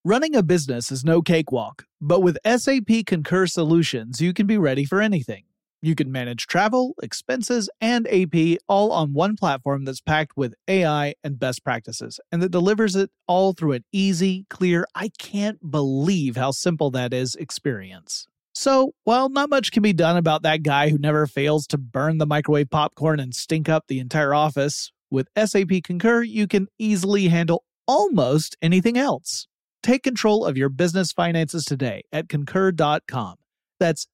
Running a business is no cakewalk, but with SAP Concur Solutions, you can be ready for anything. You can manage travel, expenses, and AP all on one platform that's packed with AI and best practices, and that delivers it all through an easy, clear, I can't believe how simple that is experience. So, while not much can be done about that guy who never fails to burn the microwave popcorn and stink up the entire office, with SAP Concur, you can easily handle almost anything else. Take control of your business finances today at Concur.com. That's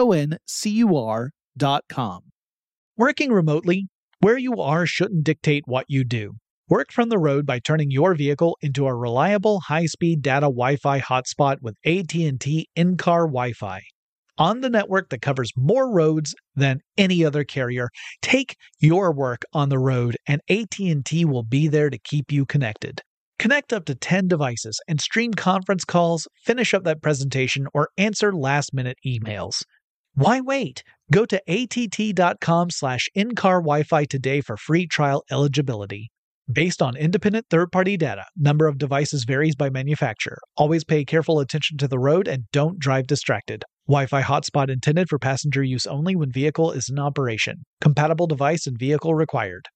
CONCUR.com. Working remotely, where you are shouldn't dictate what you do. Work from the road by turning your vehicle into a reliable high-speed data Wi-Fi hotspot with AT&T in-car Wi-Fi. On the network that covers more roads than any other carrier, take your work on the road and AT&T will be there to keep you connected. Connect up to 10 devices and stream conference calls, finish up that presentation, or answer last-minute emails. Why wait? Go to att.com/in-car Wi-Fi today for free trial eligibility. Based on independent third-party data, number of devices varies by manufacturer. Always pay careful attention to the road and don't drive distracted. Wi-Fi hotspot intended for passenger use only when vehicle is in operation. Compatible device and vehicle required.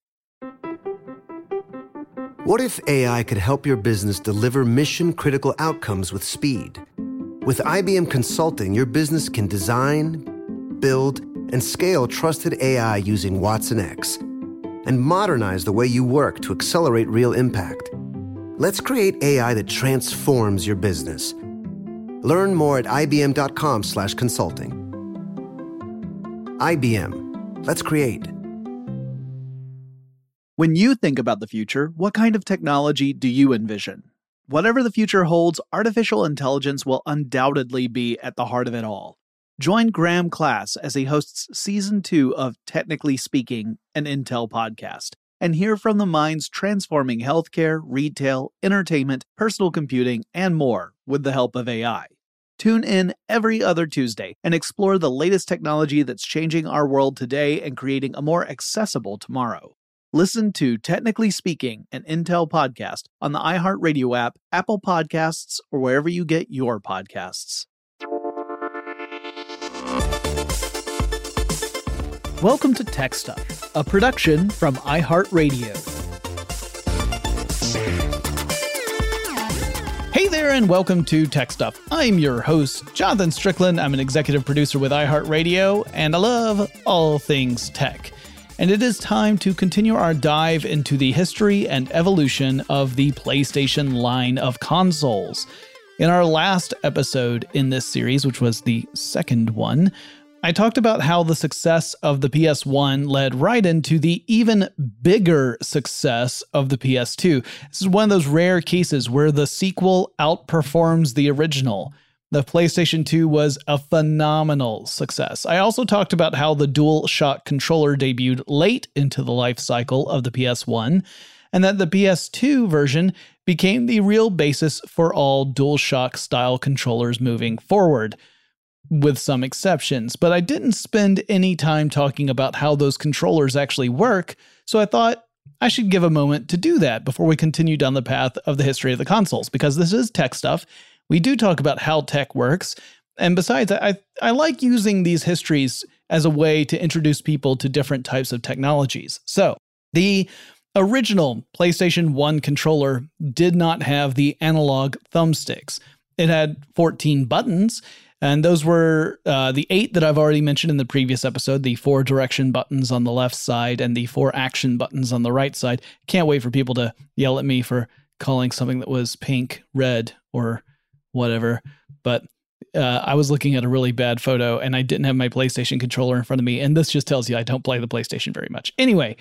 What if AI could help your business deliver mission-critical outcomes with speed? With IBM Consulting, your business can design, build, and scale trusted AI using Watson X, and modernize the way you work to accelerate real impact. Let's create AI that transforms your business. Learn more at ibm.com/consulting. IBM. Let's create. When you think about the future, what kind of technology do you envision? Whatever the future holds, artificial intelligence will undoubtedly be at the heart of it all. Join Graham Class as he hosts Season 2 of Technically Speaking, an Intel podcast, and hear from the minds transforming healthcare, retail, entertainment, personal computing, and more with the help of AI. Tune in every other Tuesday and explore the latest technology that's changing our world today and creating a more accessible tomorrow. Listen to Technically Speaking, an Intel podcast on the iHeartRadio app, Apple Podcasts, or wherever you get your podcasts. Welcome to Tech Stuff, a production from iHeartRadio. Hey there, and welcome to Tech Stuff. I'm your host, Jonathan Strickland. I'm an executive producer with iHeartRadio, and I love all things tech. And it is time to continue our dive into the history and evolution of the PlayStation line of consoles. In our last episode in this series, which was the second one, I talked about how the success of the PS1 led right into the even bigger success of the PS2. This is one of those rare cases where the sequel outperforms the original. The PlayStation 2 was a phenomenal success. I also talked about how the DualShock controller debuted late into the life cycle of the PS1, and that the PS2 version became the real basis for all DualShock-style controllers moving forward, with some exceptions. But I didn't spend any time talking about how those controllers actually work, so I thought I should give a moment to do that before we continue down the path of the history of the consoles, because this is tech stuff. We do talk about how tech works, and besides, I like using these histories as a way to introduce people to different types of technologies. So, the original PlayStation 1 controller did not have the analog thumbsticks. It had 14 buttons, and those were the 8 that I've already mentioned in the previous episode, the 4 direction buttons on the left side and the 4 action buttons on the right side. Can't wait for people to yell at me for calling something that was pink, red, or whatever, but I was looking at a really bad photo and I didn't have my PlayStation controller in front of me, and this just tells you I don't play the PlayStation very much. Anyway,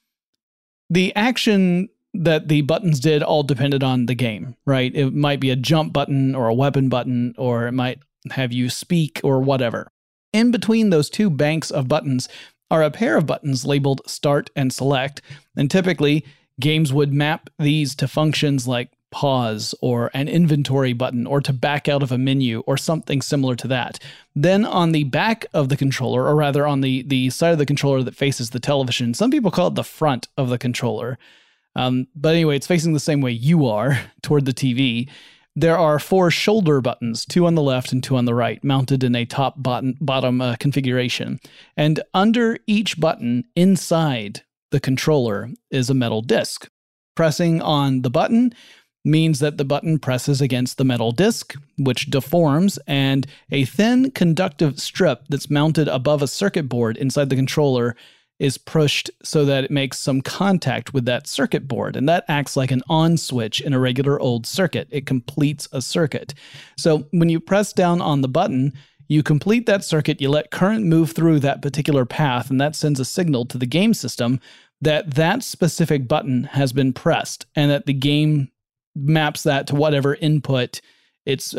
the action that the buttons did all depended on the game, right? It might be a jump button or a weapon button, or it might have you speak or whatever. In between those two banks of buttons are a pair of buttons labeled Start and Select, and typically games would map these to functions like pause or an inventory button or to back out of a menu or something similar to that. Then on the back of the controller, or rather on the side of the controller that faces the television, some people call it the front of the controller. But anyway, it's facing the same way you are toward the TV. there are 4 shoulder buttons, 2 on the left and 2 on the right, mounted in a top-bottom configuration. And under each button inside the controller is a metal disc. Pressing on the button means that the button presses against the metal disc, which deforms, and a thin conductive strip that's mounted above a circuit board inside the controller is pushed so that it makes some contact with that circuit board, and that acts like an on switch in a regular old circuit. It completes a circuit. So when you press down on the button, you complete that circuit, you let current move through that particular path, and that sends a signal to the game system that that specific button has been pressed, and that the game maps that to whatever input it's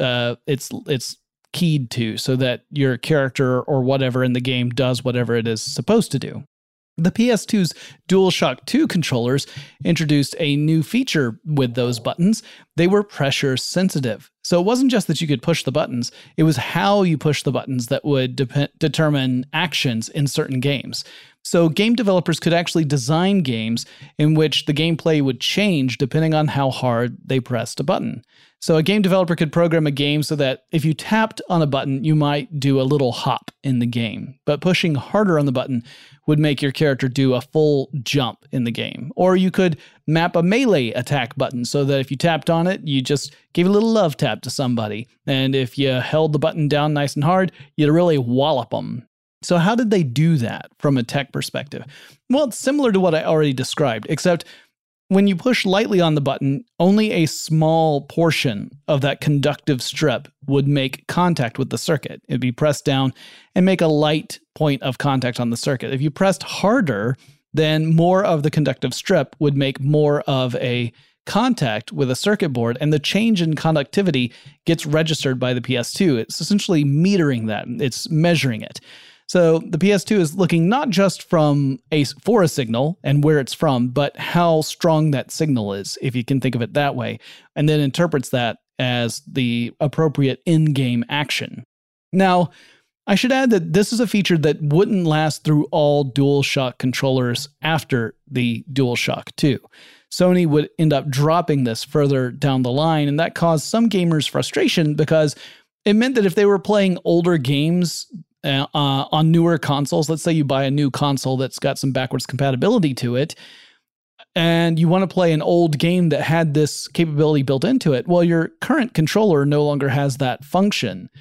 keyed to, so that your character or whatever in the game does whatever it is supposed to do. The PS2's DualShock 2 controllers introduced a new feature with those buttons. They were pressure sensitive. So it wasn't just that you could push the buttons, it was how you push the buttons that would determine actions in certain games. So game developers could actually design games in which the gameplay would change depending on how hard they pressed a button. So a game developer could program a game so that if you tapped on a button, you might do a little hop in the game, but pushing harder on the button would make your character do a full jump in the game. Or you could map a melee attack button so that if you tapped on it, you just gave a little love tap to somebody. And if you held the button down nice and hard, you'd really wallop them. So how did they do that from a tech perspective? Well, it's similar to what I already described, except when you push lightly on the button, only a small portion of that conductive strip would make contact with the circuit. It'd be pressed down and make a light point of contact on the circuit. If you pressed harder, then more of the conductive strip would make more of a contact with a circuit board, and the change in conductivity gets registered by the PS2. It's essentially metering that. It's measuring it. So the PS2 is looking not just for a signal and where it's from, but how strong that signal is, if you can think of it that way, and then interprets that as the appropriate in-game action. Now, I should add that this is a feature that wouldn't last through all DualShock controllers after the DualShock 2. Sony would end up dropping this further down the line, and that caused some gamers frustration because it meant that if they were playing older games on newer consoles, let's say you buy a new console that's got some backwards compatibility to it, and you want to play an old game that had this capability built into it, well, your current controller no longer has that function.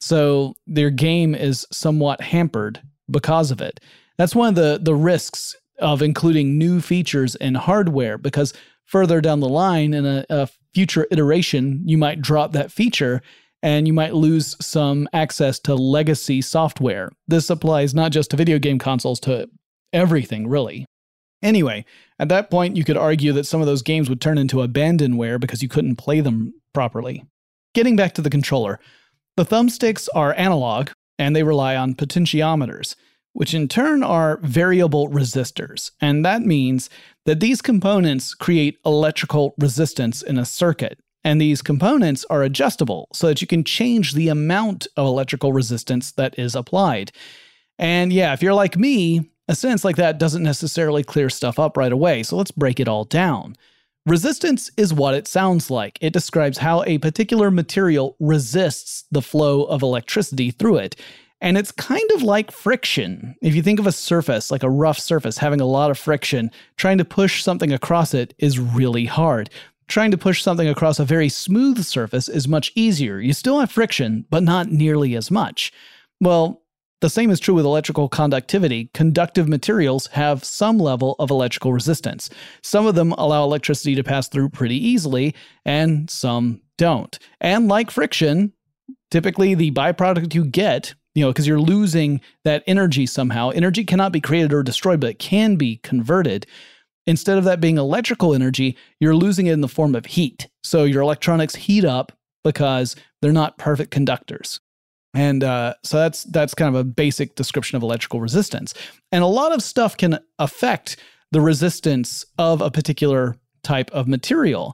So their game is somewhat hampered because of it. That's one of the risks of including new features in hardware, because further down the line in a future iteration, you might drop that feature and you might lose some access to legacy software. This applies not just to video game consoles, to everything, really. Anyway, at that point, you could argue that some of those games would turn into abandonware because you couldn't play them properly. Getting back to the controller, the thumbsticks are analog, and they rely on potentiometers, which in turn are variable resistors. And that means that these components create electrical resistance in a circuit. And these components are adjustable so that you can change the amount of electrical resistance that is applied. And yeah, if you're like me, a sentence like that doesn't necessarily clear stuff up right away, so let's break it all down. Resistance is what it sounds like. It describes how a particular material resists the flow of electricity through it. And it's kind of like friction. If you think of a surface, like a rough surface, having a lot of friction, trying to push something across it is really hard. Trying to push something across a very smooth surface is much easier. You still have friction, but not nearly as much. Well, the same is true with electrical conductivity. Conductive materials have some level of electrical resistance. Some of them allow electricity to pass through pretty easily, and some don't. And like friction, typically the byproduct you get, because you're losing that energy somehow. Energy cannot be created or destroyed, but it can be converted. Instead of that being electrical energy, you're losing it in the form of heat. So your electronics heat up because they're not perfect conductors. And so that's kind of a basic description of electrical resistance. And a lot of stuff can affect the resistance of a particular type of material.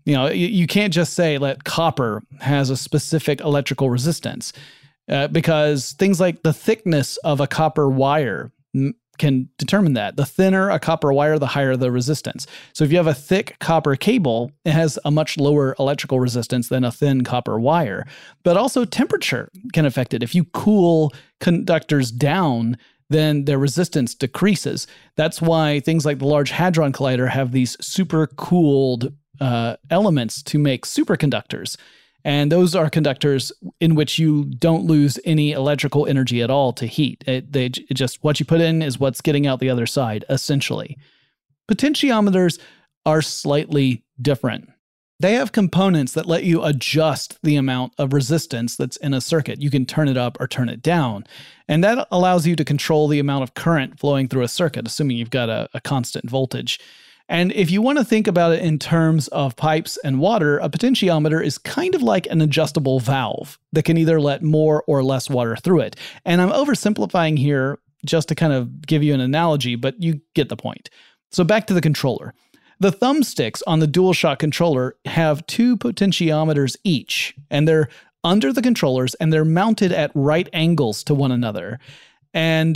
You can't just say that copper has a specific electrical resistance because things like the thickness of a copper wire can determine that. The thinner a copper wire, the higher the resistance. So if you have a thick copper cable, it has a much lower electrical resistance than a thin copper wire. But also temperature can affect it. If you cool conductors down, then their resistance decreases. That's why things like the Large Hadron Collider have these super cooled elements to make superconductors. And those are conductors in which you don't lose any electrical energy at all to heat. It just what you put in is what's getting out the other side, essentially. Potentiometers are slightly different. They have components that let you adjust the amount of resistance that's in a circuit. You can turn it up or turn it down. And that allows you to control the amount of current flowing through a circuit, assuming you've got a constant voltage. And if you want to think about it in terms of pipes and water, a potentiometer is kind of like an adjustable valve that can either let more or less water through it. And I'm oversimplifying here just to kind of give you an analogy, but you get the point. So back to the controller. The thumbsticks on the DualShock controller have 2 potentiometers each, and they're under the controllers, and they're mounted at right angles to one another. And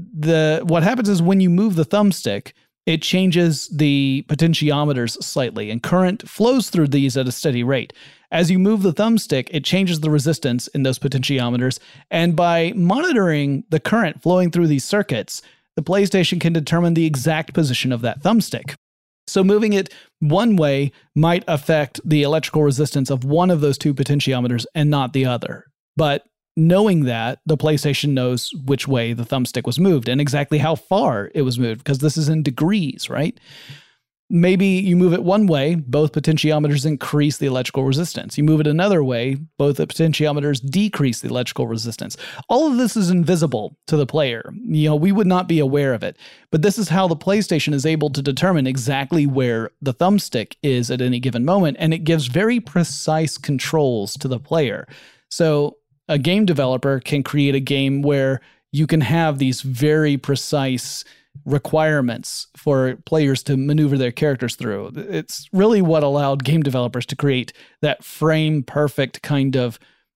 what happens is when you move the thumbstick, it changes the potentiometers slightly, and current flows through these at a steady rate. As you move the thumbstick, it changes the resistance in those potentiometers, and by monitoring the current flowing through these circuits, the PlayStation can determine the exact position of that thumbstick. So moving it one way might affect the electrical resistance of one of those 2 potentiometers and not the other. But knowing that, the PlayStation knows which way the thumbstick was moved and exactly how far it was moved, because this is in degrees, right? Maybe you move it one way, both potentiometers increase the electrical resistance. You move it another way, both the potentiometers decrease the electrical resistance. All of this is invisible to the player. We would not be aware of it. But this is how the PlayStation is able to determine exactly where the thumbstick is at any given moment, and it gives very precise controls to the player. So a game developer can create a game where you can have these very precise requirements for players to maneuver their characters through. It's really what allowed game developers to create that frame-perfect kind of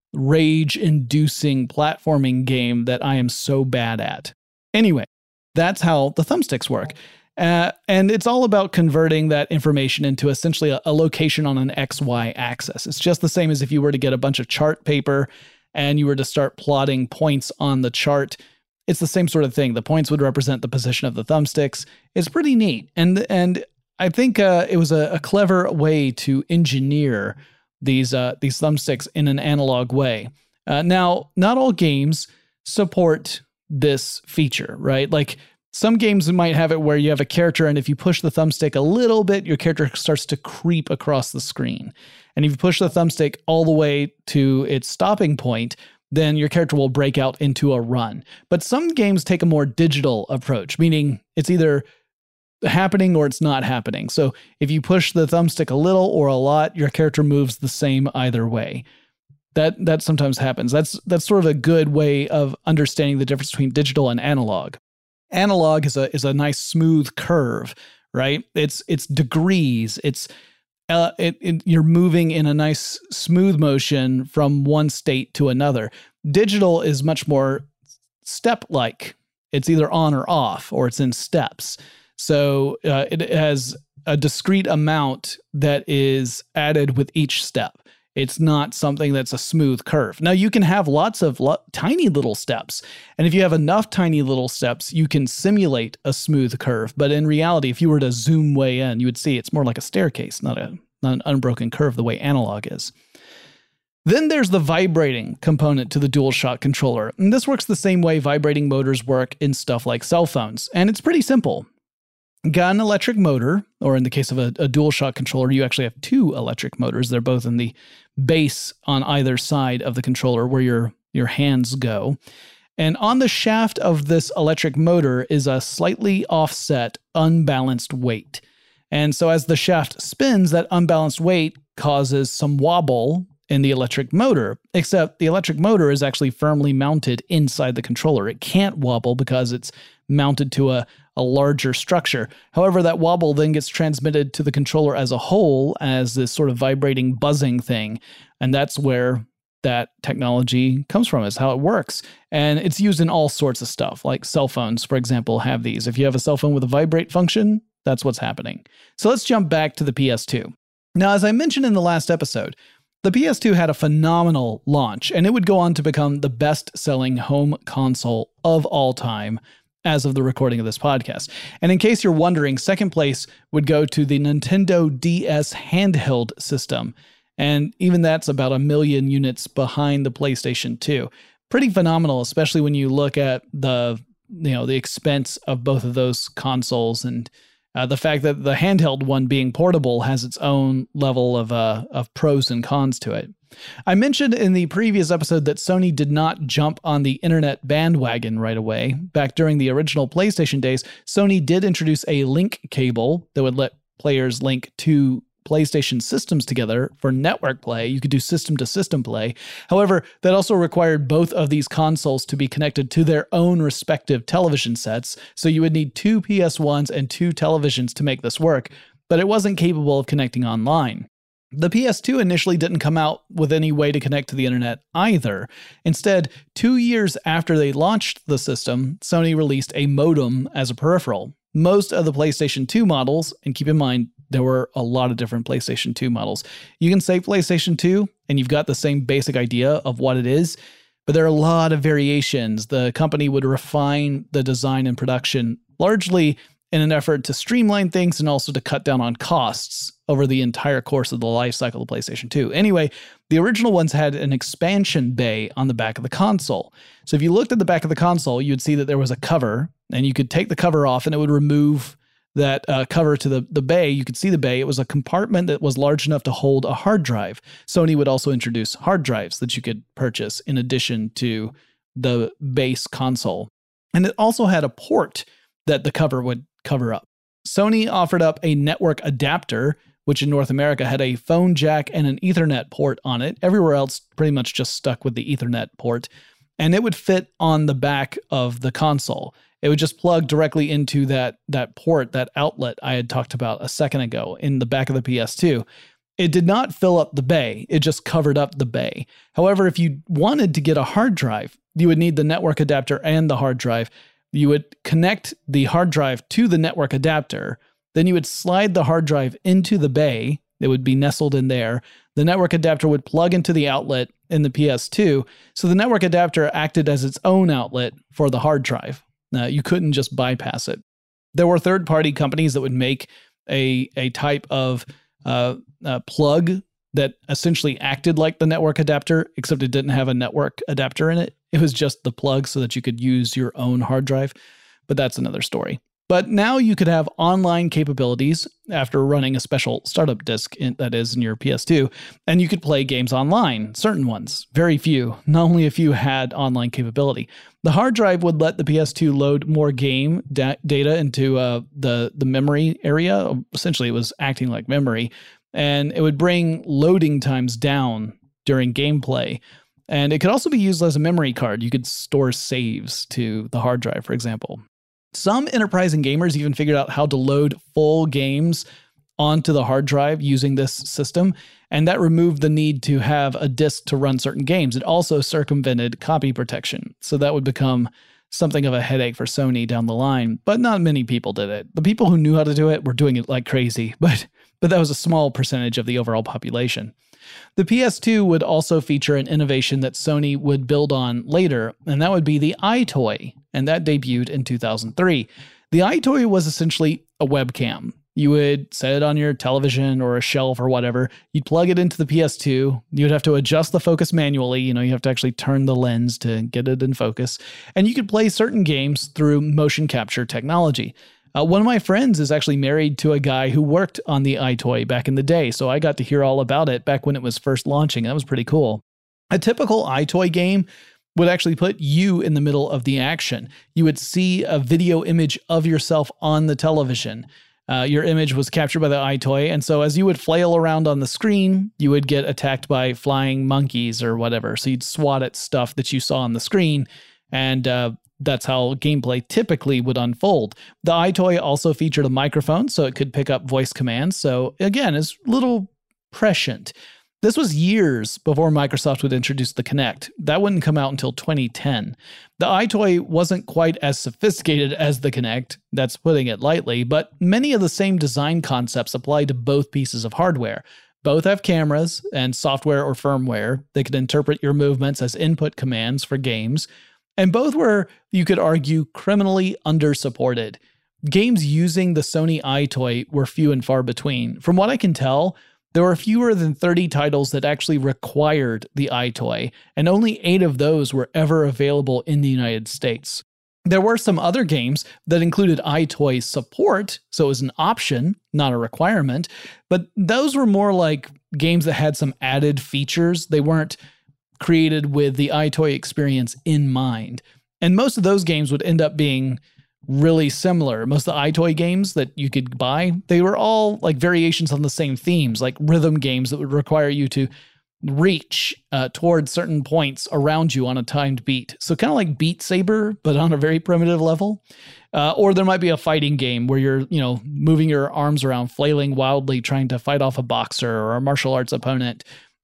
rage-inducing platforming game that I am so bad at. Anyway, that's how the thumbsticks work. And it's all about converting that information into essentially a location on an XY axis. It's just the same as if you were to get a bunch of chart paper and you were to start plotting points on the chart. It's the same sort of thing. The points would represent the position of the thumbsticks. It's pretty neat. And I think it was a clever way to engineer these thumbsticks in an analog way. Now, not all games support this feature, right? Like some games might have it where you have a character, and if you push the thumbstick a little bit, your character starts to creep across the screen. And if you push the thumbstick all the way to its stopping point, then your character will break out into a run. But some games take a more digital approach, meaning it's either happening or it's not happening. So if you push the thumbstick a little or a lot, your character moves the same either way. That sometimes happens. That's sort of a good way of understanding the difference between digital and analog. Analog is a nice smooth curve, right? It's degrees. You're moving in a nice smooth motion from one state to another. Digital is much more step-like. It's either on or off, or it's in steps. So it has a discrete amount that is added with each step. It's not something that's a smooth curve. Now, you can have lots of tiny little steps. And if you have enough tiny little steps, you can simulate a smooth curve. But in reality, if you were to zoom way in, you would see it's more like a staircase, not an unbroken curve the way analog is. Then there's the vibrating component to the DualShock controller. And this works the same way vibrating motors work in stuff like cell phones. And it's pretty simple. Got an electric motor, or in the case of a DualShock controller, you actually have 2 electric motors. They're both in the base on either side of the controller where your hands go. And on the shaft of this electric motor is a slightly offset, unbalanced weight. And so as the shaft spins, that unbalanced weight causes some wobble in the electric motor, except the electric motor is actually firmly mounted inside the controller. It can't wobble because it's mounted to a larger structure. However, that wobble then gets transmitted to the controller as a whole as this sort of vibrating buzzing thing. And that's where that technology comes from, is how it works. And it's used in all sorts of stuff, like cell phones, for example, have these. If you have a cell phone with a vibrate function, that's what's happening. So let's jump back to the PS2. Now, as I mentioned in the last episode, the PS2 had a phenomenal launch, and it would go on to become the best-selling home console of all time as of the recording of this podcast. And in case you're wondering, second place would go to the Nintendo DS handheld system. And even that's about 1 million units behind the PlayStation 2. Pretty phenomenal, especially when you look at the expense of both of those consoles, and the fact that the handheld one being portable has its own level of pros and cons to it. I mentioned in the previous episode that Sony did not jump on the internet bandwagon right away. Back during the original PlayStation days, Sony did introduce a link cable that would let players link two PlayStation systems together for network play. You could do system-to-system play. However, that also required both of these consoles to be connected to their own respective television sets, so you would need 2 PS1s and 2 televisions to make this work, but it wasn't capable of connecting online. The PS2 initially didn't come out with any way to connect to the internet either. Instead, 2 years after they launched the system, Sony released a modem as a peripheral. Most of the PlayStation 2 models, and keep in mind, there were a lot of different PlayStation 2 models. You can say PlayStation 2, and you've got the same basic idea of what it is, but there are a lot of variations. The company would refine the design and production, largely in an effort to streamline things and also to cut down on costs over the entire course of the life cycle of PlayStation 2. Anyway, the original ones had an expansion bay on the back of the console. So if you looked at the back of the console, you'd see that there was a cover, and you could take the cover off and it would remove that cover to the bay. You could see the bay. It was a compartment that was large enough to hold a hard drive. Sony would also introduce hard drives that you could purchase in addition to the base console. And it also had a port that the cover would cover up. Sony offered up a network adapter, which in North America had a phone jack and an Ethernet port on it. Everywhere else pretty much just stuck with the Ethernet port. And it would fit on the back of the console. It would just plug directly into that port, that outlet I had talked about a second ago in the back of the PS2. It did not fill up the bay. It just covered up the bay. However, if you wanted to get a hard drive, you would need the network adapter and the hard drive. You would connect the hard drive to the network adapter. Then you would slide the hard drive into the bay. It would be nestled in there. The network adapter would plug into the outlet in the PS2. So the network adapter acted as its own outlet for the hard drive. You couldn't just bypass it. There were third-party companies that would make a type of plug that essentially acted like the network adapter, except it didn't have a network adapter in it. It was just the plug so that you could use your own hard drive. But that's another story. But now you could have online capabilities after running a special startup disk that is in your PS2, and you could play games online, certain ones, very few. Not only a few had online capability. The hard drive would let the PS2 load more game data into the memory area. Essentially, it was acting like memory, and it would bring loading times down during gameplay. And it could also be used as a memory card. You could store saves to the hard drive, for example. Some enterprising gamers even figured out how to load full games onto the hard drive using this system, and that removed the need to have a disk to run certain games. It also circumvented copy protection, so that would become something of a headache for Sony down the line, but not many people did it. The people who knew how to do it were doing it like crazy, but that was a small percentage of the overall population. The PS2 would also feature an innovation that Sony would build on later, and that would be the iToy, and that debuted in 2003. The iToy was essentially a webcam. You would set it on your television or a shelf or whatever. You'd plug it into the PS2. You'd have to adjust the focus manually. You have to actually turn the lens to get it in focus. And you could play certain games through motion capture technology. One of my friends is actually married to a guy who worked on the iToy back in the day, so I got to hear all about it back when it was first launching. That was pretty cool. A typical iToy game would actually put you in the middle of the action. You would see a video image of yourself on the television. Your image was captured by the iToy, and so as you would flail around on the screen, you would get attacked by flying monkeys or whatever. So you'd swat at stuff that you saw on the screen, and that's how gameplay typically would unfold. The iToy also featured a microphone, so it could pick up voice commands. So again, it's a little prescient. This was years before Microsoft would introduce the Kinect. That wouldn't come out until 2010. The iToy wasn't quite as sophisticated as the Kinect, that's putting it lightly, but many of the same design concepts apply to both pieces of hardware. Both have cameras and software or firmware that can interpret your movements as input commands for games, and both were, you could argue, criminally under-supported. Games using the Sony iToy were few and far between. From what I can tell, there were fewer than 30 titles that actually required the iToy, and only 8 of those were ever available in the United States. There were some other games that included iToy support, so it was an option, not a requirement, but those were more like games that had some added features. They weren't created with the iToy experience in mind. And most of those games would end up being really similar. Most of the iToy games that you could buy, they were all like variations on the same themes, like rhythm games that would require you to reach towards certain points around you on a timed beat. So kind of like Beat Saber, but on a very primitive level. Or there might be a fighting game where you're, moving your arms around, flailing wildly, trying to fight off a boxer or a martial arts opponent.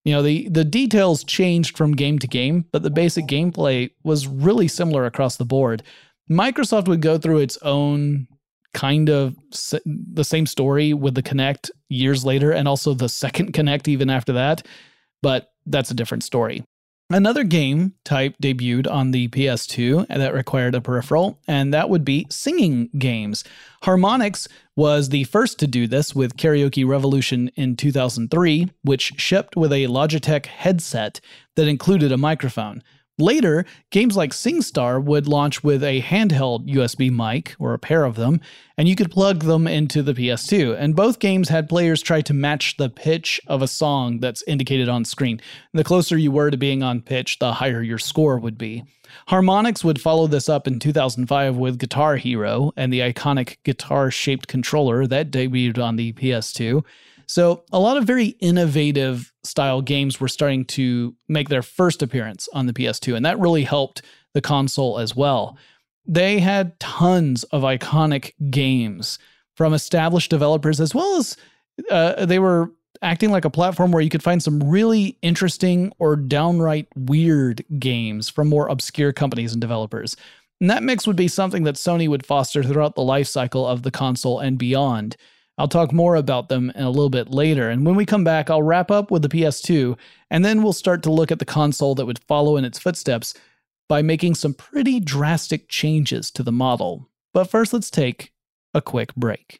The details changed from game to game, but the basic gameplay was really similar across the board. Microsoft would go through its own kind of the same story with the Kinect years later, and also the second Kinect even after that, but that's a different story. Another game type debuted on the PS2 that required a peripheral, and that would be singing games. Harmonix was the first to do this with Karaoke Revolution in 2003, which shipped with a Logitech headset that included a microphone. Later, games like SingStar would launch with a handheld USB mic, or a pair of them, and you could plug them into the PS2. And both games had players try to match the pitch of a song that's indicated on screen. The closer you were to being on pitch, the higher your score would be. Harmonix would follow this up in 2005 with Guitar Hero and the iconic guitar-shaped controller that debuted on the PS2. So a lot of very innovative style games were starting to make their first appearance on the PS2, and that really helped the console as well. They had tons of iconic games from established developers, as well as they were acting like a platform where you could find some really interesting or downright weird games from more obscure companies and developers. And that mix would be something that Sony would foster throughout the life cycle of the console and beyond. I'll talk more about them in a little bit later, and when we come back, I'll wrap up with the PS2, and then we'll start to look at the console that would follow in its footsteps by making some pretty drastic changes to the model. But first, let's take a quick break.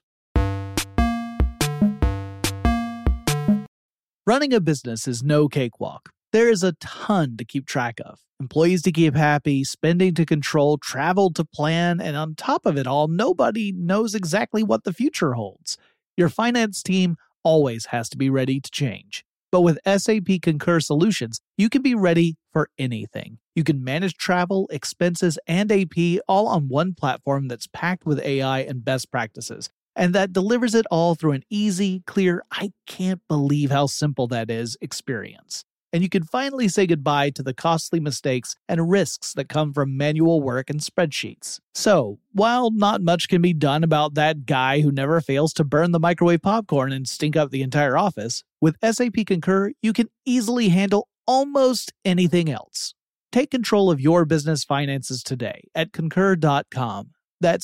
Running a business is no cakewalk. There is a ton to keep track of. Employees to keep happy, spending to control, travel to plan, and on top of it all, nobody knows exactly what the future holds. Your finance team always has to be ready to change. But with SAP Concur Solutions, you can be ready for anything. You can manage travel, expenses, and AP all on one platform that's packed with AI and best practices, and that delivers it all through an easy, clear, I can't believe how simple that is experience. And you can finally say goodbye to the costly mistakes and risks that come from manual work and spreadsheets. So, while not much can be done about that guy who never fails to burn the microwave popcorn and stink up the entire office, with SAP Concur, you can easily handle almost anything else. Take control of your business finances today at Concur.com. That's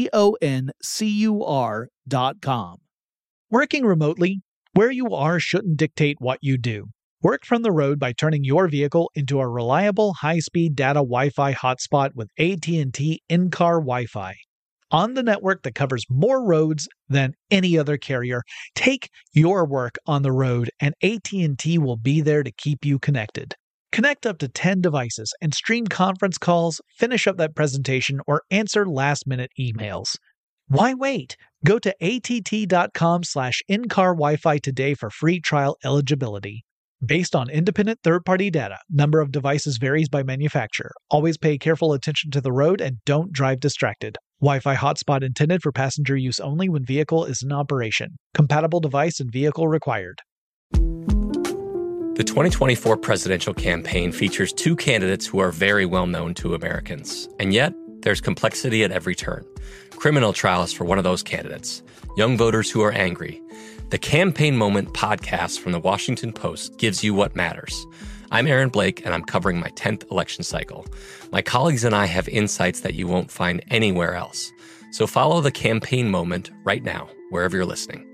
CONCUR.com. Working remotely, where you are shouldn't dictate what you do. Work from the road by turning your vehicle into a reliable high-speed data Wi-Fi hotspot with AT&T in-car Wi-Fi. On the network that covers more roads than any other carrier, take your work on the road and AT&T will be there to keep you connected. Connect up to 10 devices and stream conference calls, finish up that presentation, or answer last-minute emails. Why wait? Go to att.com/in-car Wi-Fi today for free trial eligibility. Based on independent third-party data, number of devices varies by manufacturer. Always pay careful attention to the road and don't drive distracted. Wi-Fi hotspot intended for passenger use only when vehicle is in operation. Compatible device and vehicle required. The 2024 presidential campaign features two candidates who are very well known to Americans. And yet, there's complexity at every turn. Criminal trials for one of those candidates. Young voters who are angry. The Campaign Moment podcast from the Washington Post gives you what matters. I'm Aaron Blake, and I'm covering my 10th election cycle. My colleagues and I have insights that you won't find anywhere else. So follow The Campaign Moment right now, wherever you're listening.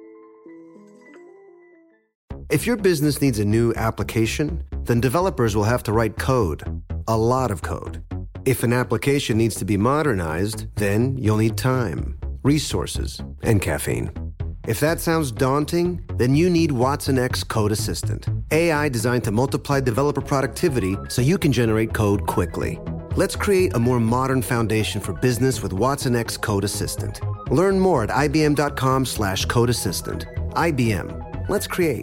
If your business needs a new application, then developers will have to write code, a lot of code. If an application needs to be modernized, then you'll need time, resources, and caffeine. If that sounds daunting, then you need watsonx Code Assistant, AI designed to multiply developer productivity so you can generate code quickly. Let's create a more modern foundation for business with watsonx Code Assistant. Learn more at ibm.com/code assistant. IBM. Let's create.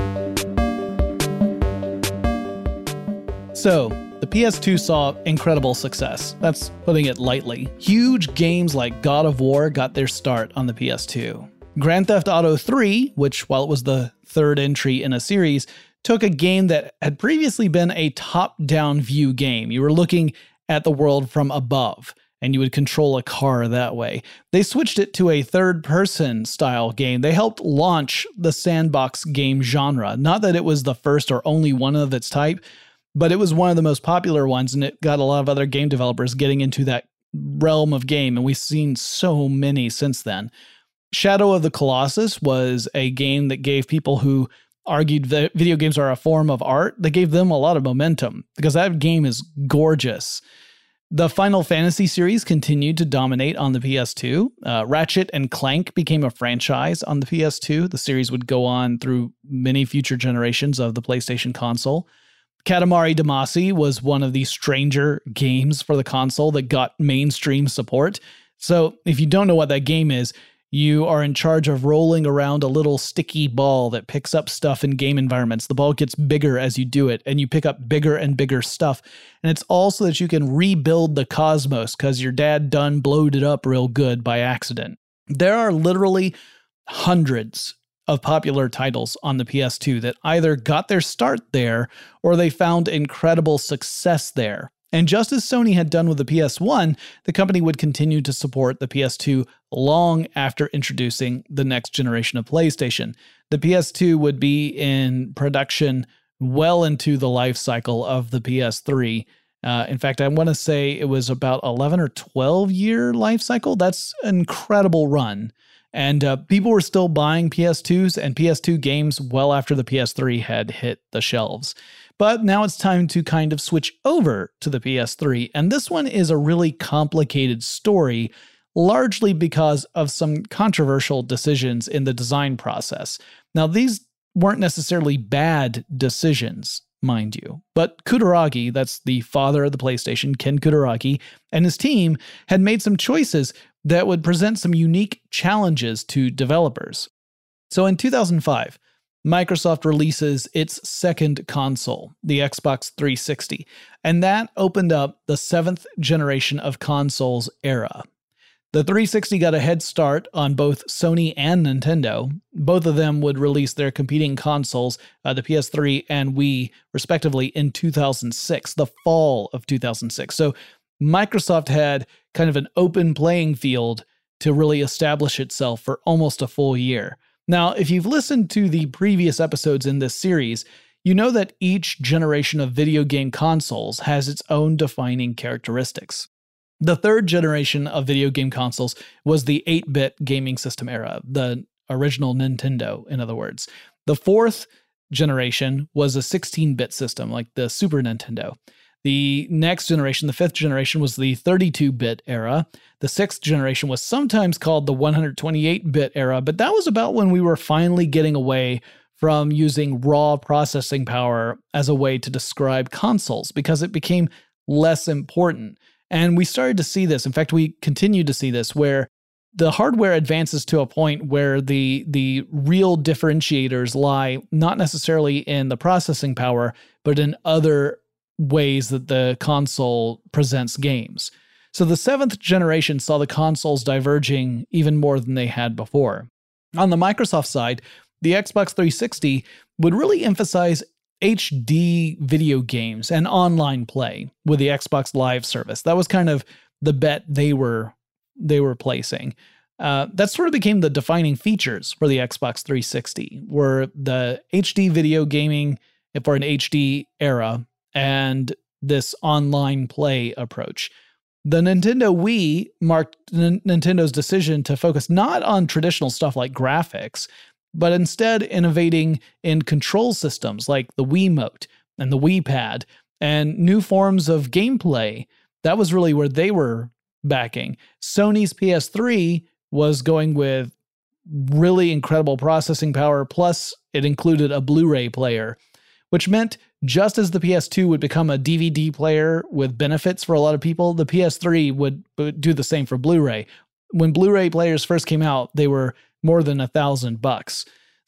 So, the PS2 saw incredible success. That's putting it lightly. Huge games like God of War got their start on the PS2. Grand Theft Auto 3, which, while it was the third entry in a series, took a game that had previously been a top-down view game. You were looking at the world from above, and you would control a car that way. They switched it to a third-person style game. They helped launch the sandbox game genre. Not that it was the first or only one of its type, but it was one of the most popular ones, and it got a lot of other game developers getting into that realm of game, and we've seen so many since then. Shadow of the Colossus was a game that gave people who argued that video games are a form of art, they gave them a lot of momentum, because that game is gorgeous. The Final Fantasy series continued to dominate on the PS2. Ratchet and Clank became a franchise on the PS2. The series would go on through many future generations of the PlayStation console. Katamari Damacy was one of the stranger games for the console that got mainstream support. So if you don't know what that game is, you are in charge of rolling around a little sticky ball that picks up stuff in game environments. The ball gets bigger as you do it, and you pick up bigger and bigger stuff. And it's all so that you can rebuild the cosmos because your dad done blowed it up real good by accident. There are literally hundreds of popular titles on the PS2 that either got their start there or they found incredible success there. And just as Sony had done with the PS1, the company would continue to support the PS2 long after introducing the next generation of PlayStation. The PS2 would be in production well into the life cycle of the PS3. In fact, I want to say it was about 11 or 12 year life cycle. That's an incredible run. And people were still buying PS2s and PS2 games well after the PS3 had hit the shelves. But now it's time to kind of switch over to the PS3. And this one is a really complicated story, largely because of some controversial decisions in the design process. Now, these weren't necessarily bad decisions, mind you. But Kutaragi, that's the father of the PlayStation, Ken Kutaragi, and his team had made some choices that would present some unique challenges to developers. So in 2005, Microsoft releases its second console, the Xbox 360, and that opened up the 7th generation of consoles era. The 360 got a head start on both Sony and Nintendo. Both of them would release their competing consoles, the PS3 and Wii, respectively, in 2006, the fall of 2006. So Microsoft had kind of an open playing field to really establish itself for almost a full year. Now, if you've listened to the previous episodes in this series, you know that each generation of video game consoles has its own defining characteristics. The third generation of video game consoles was the 8-bit gaming system era, the original Nintendo, in other words. The fourth generation was a 16-bit system, like the Super Nintendo. The next generation, the fifth generation, was the 32-bit era. The sixth generation was sometimes called the 128-bit era, but that was about when we were finally getting away from using raw processing power as a way to describe consoles, because it became less important. And we started to see this. In fact, we continue to see this, where the hardware advances to a point where the real differentiators lie not necessarily in the processing power, but in other ways that the console presents games. So the 7th generation saw the consoles diverging even more than they had before. On the Microsoft side, the Xbox 360 would really emphasize HD video games and online play with the Xbox Live service. That was kind of the bet they were placing. That sort of became the defining features for the Xbox 360, were the HD video gaming for an HD era and this online play approach. The Nintendo Wii marked Nintendo's decision to focus not on traditional stuff like graphics, but instead innovating in control systems like the Wiimote and the Wii Pad and new forms of gameplay. That was really where they were backing. Sony's PS3 was going with really incredible processing power, plus it included a Blu-ray player, which meant just as the PS2 would become a DVD player with benefits for a lot of people, the PS3 would do the same for Blu-ray. When Blu-ray players first came out, they were more than $1,000.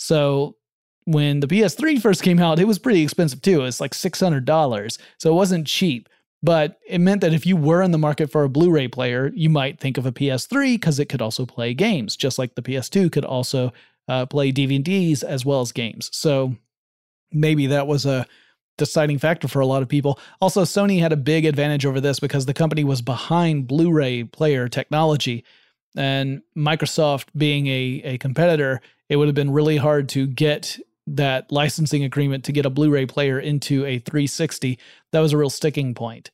So when the PS3 first came out, it was pretty expensive too. It's like $600. So it wasn't cheap. But it meant that if you were in the market for a Blu-ray player, you might think of a PS3 because it could also play games, just like the PS2 could also play DVDs as well as games. So maybe that was a deciding factor for a lot of people. Also, Sony had a big advantage over this because the company was behind Blu-ray player technology. And Microsoft being a competitor, it would have been really hard to get that licensing agreement to get a Blu-ray player into a 360. That was a real sticking point.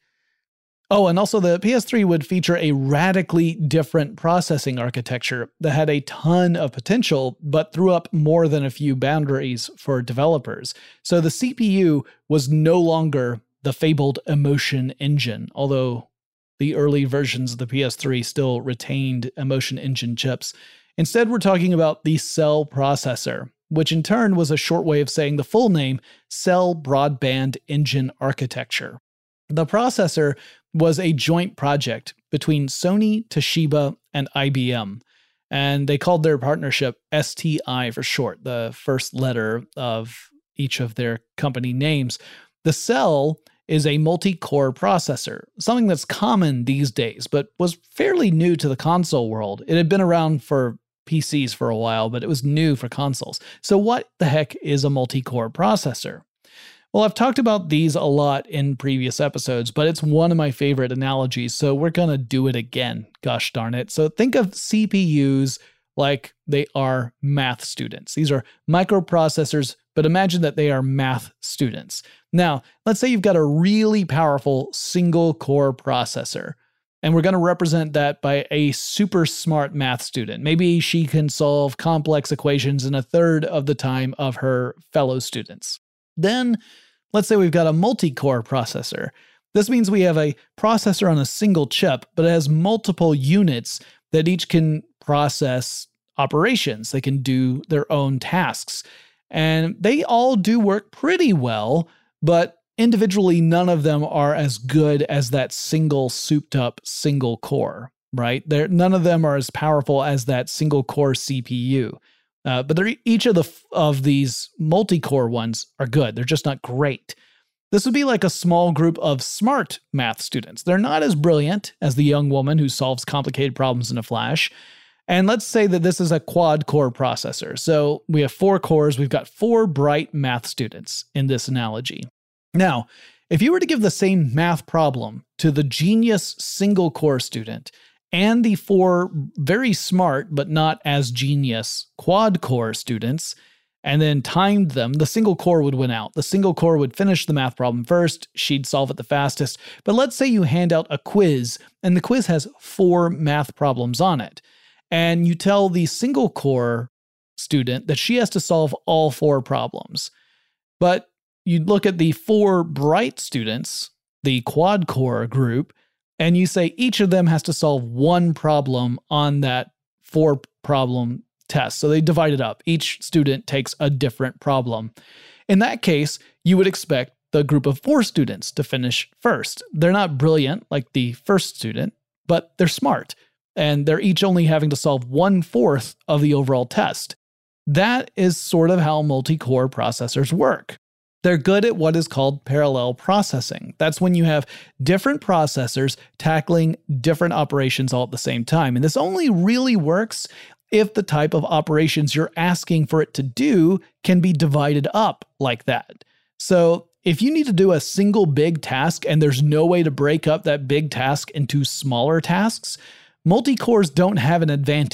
Oh, and also the PS3 would feature a radically different processing architecture that had a ton of potential, but threw up more than a few boundaries for developers. So the CPU was no longer the fabled Emotion Engine, although the early versions of the PS3 still retained Emotion Engine chips. Instead, we're talking about the Cell processor, which in turn was a short way of saying the full name, Cell Broadband Engine Architecture. The processor was a joint project between Sony, Toshiba, and IBM, and they called their partnership STI for short, the first letter of each of their company names. The Cell is a multi-core processor, something that's common these days, but was fairly new to the console world. It had been around for PCs for a while, but it was new for consoles. So what the heck is a multi-core processor? Well, I've talked about these a lot in previous episodes, but it's one of my favorite analogies, so we're going to do it again. Gosh darn it. So think of CPUs like they are math students. These are microprocessors, but imagine that they are math students. Now, let's say you've got a really powerful single-core processor, and we're going to represent that by a super smart math student. Maybe she can solve complex equations in a third of the time of her fellow students. Then, let's say we've got a multi-core processor. This means we have a processor on a single chip, but it has multiple units that each can process operations. They can do their own tasks. And they all do work pretty well, but individually, none of them are as good as that single souped-up single core, right? None of them are as powerful as that single core CPU. But each of these multi-core ones are good. They're just not great. This would be like a small group of smart math students. They're not as brilliant as the young woman who solves complicated problems in a flash. And let's say that this is a quad-core processor. So we have 4 cores. We've got 4 bright math students in this analogy. Now, if you were to give the same math problem to the genius single-core student and the 4 very smart but not as genius quad-core students, and then timed them, the single core would win out. The single core would finish the math problem first. She'd solve it the fastest. But let's say you hand out a quiz, and the quiz has 4 math problems on it. And you tell the single core student that she has to solve all 4 problems. But you look at the 4 bright students, the quad core group, and you say each of them has to solve 1 problem on that 4 problem test. So they divide it up. Each student takes a different problem. In that case, you would expect the group of 4 students to finish first. They're not brilliant like the first student, but they're smart. And they're each only having to solve 1/4 of the overall test. That is sort of how multi-core processors work. They're good at what is called parallel processing. That's when you have different processors tackling different operations all at the same time. And this only really works if the type of operations you're asking for it to do can be divided up like that. So if you need to do a single big task and there's no way to break up that big task into smaller tasks, multi-cores don't have an advantage.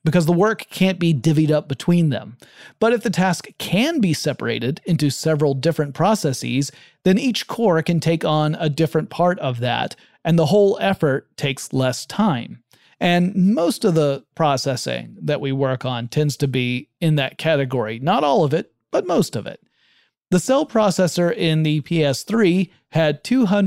because the work can't be divvied up between them. But if the task can be separated into several different processes, then each core can take on a different part of that, and the whole effort takes less time. And most of the processing that we work on tends to be in that category. Not all of it, but most of it. The cell processor in the PS3 had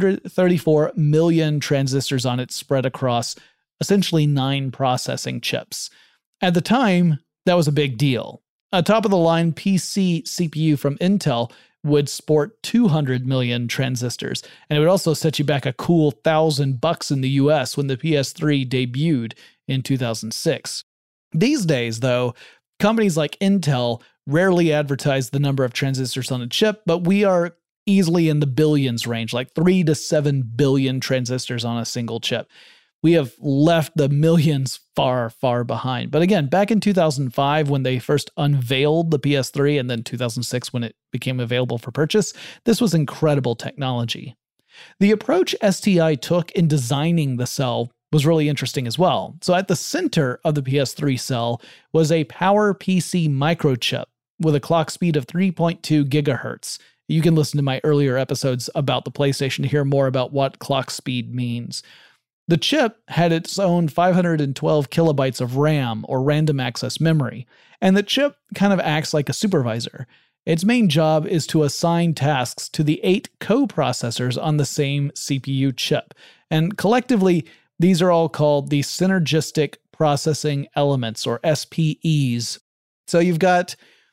234 million transistors on it spread across essentially 9 processing chips. At the time, that was a big deal. A top-of-the-line PC CPU from Intel would sport 200 million transistors, and it would also set you back a cool $1,000 in the US when the PS3 debuted in 2006. These days, though, companies like Intel rarely advertise the number of transistors on a chip, but we are easily in the billions range, like 3 to 7 billion transistors on a single chip. We have left the millions far, far behind. But again, back in 2005, when they first unveiled the PS3, and then 2006 when it became available for purchase, this was incredible technology. The approach STI took in designing the cell was really interesting as well. So at the center of the PS3 cell was a PowerPC microchip with a clock speed of 3.2 gigahertz. You can listen to my earlier episodes about the PlayStation to hear more about what clock speed means. The chip had its own 512 kilobytes of RAM, or random access memory, and the chip kind of acts like a supervisor. Its main job is to assign tasks to the 8 co-processors on the same CPU chip, and collectively, these are all called the Synergistic Processing Elements, or SPEs. So you've got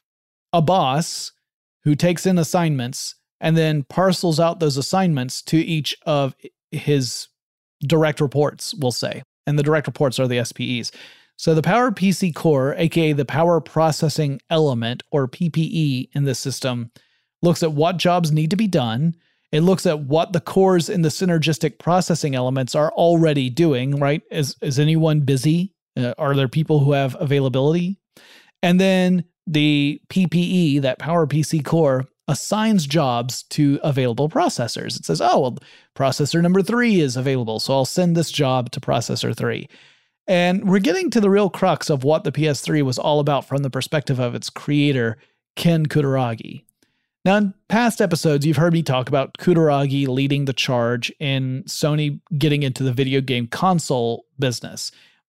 a boss who takes in assignments and then parcels out those assignments to each of his direct reports, we'll say. And the direct reports are the SPEs. So the PowerPC core, aka the Power Processing Element, or PPE in this system, looks at what jobs need to be done. It looks at what the cores in the synergistic processing elements are already doing, right? Is anyone busy? Are there people who have availability? And then the PPE, that PowerPC core, assigns jobs to available processors. It says, oh, well, processor number 3 is available, so I'll send this job to processor 3. And we're getting to the real crux of what the PS3 was all about from the perspective of its creator, Ken Kutaragi. Now, in past episodes, you've heard me talk about Kutaragi leading the charge in Sony getting into the video game console business.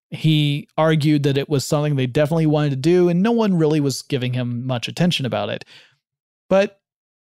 He argued that it was something they definitely wanted to do, and no one really was giving him much attention about it. But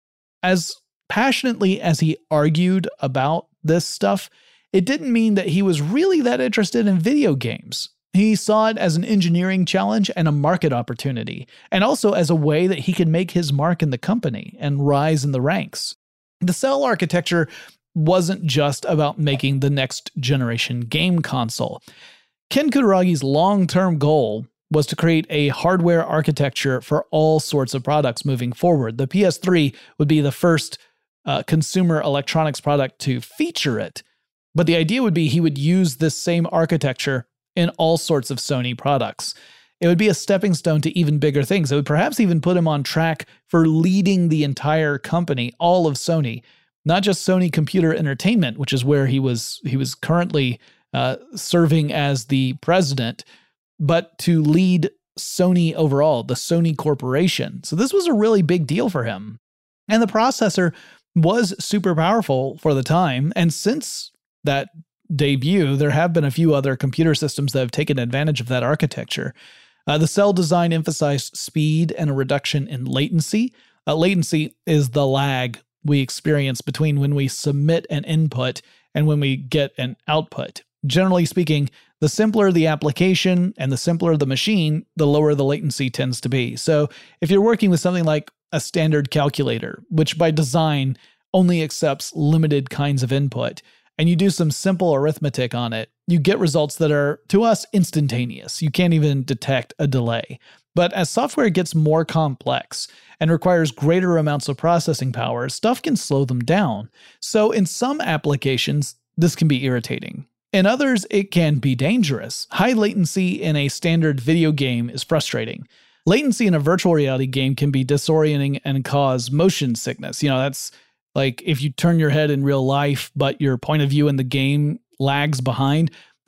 as passionately as he argued about this stuff, it didn't mean that he was really that interested in video games. He saw it as an engineering challenge and a market opportunity, and also as a way that he could make his mark in the company and rise in the ranks. The cell architecture wasn't just about making the next generation game console. Ken Kutaragi's long-term goal was to create a hardware architecture for all sorts of products moving forward. The PS3 would be the first consumer electronics product to feature it, but the idea would be he would use this same architecture in all sorts of Sony products. It would be a stepping stone to even bigger things. It would perhaps even put him on track for leading the entire company, all of Sony, not just Sony Computer Entertainment, which is where he was currently serving as the president, but to lead Sony overall, the Sony Corporation. So this was a really big deal for him. And the processor was super powerful for the time. And since that debut, there have been a few other computer systems that have taken advantage of that architecture. The cell design emphasized speed and a reduction in latency. Latency is the lag we experience between when we submit an input and when we get an output. Generally speaking, the simpler the application and the simpler the machine, the lower the latency tends to be. So if you're working with something like a standard calculator, which by design only accepts limited kinds of input, and you do some simple arithmetic on it, you get results that are, to us, instantaneous. You can't even detect a delay. But as software gets more complex and requires greater amounts of processing power, stuff can slow them down. So in some applications, this can be irritating. In others, it can be dangerous. High latency in a standard video game is frustrating. Latency in a virtual reality game can be disorienting and cause motion sickness. That's like if you turn your head in real life, but your point of view in the game lags behind,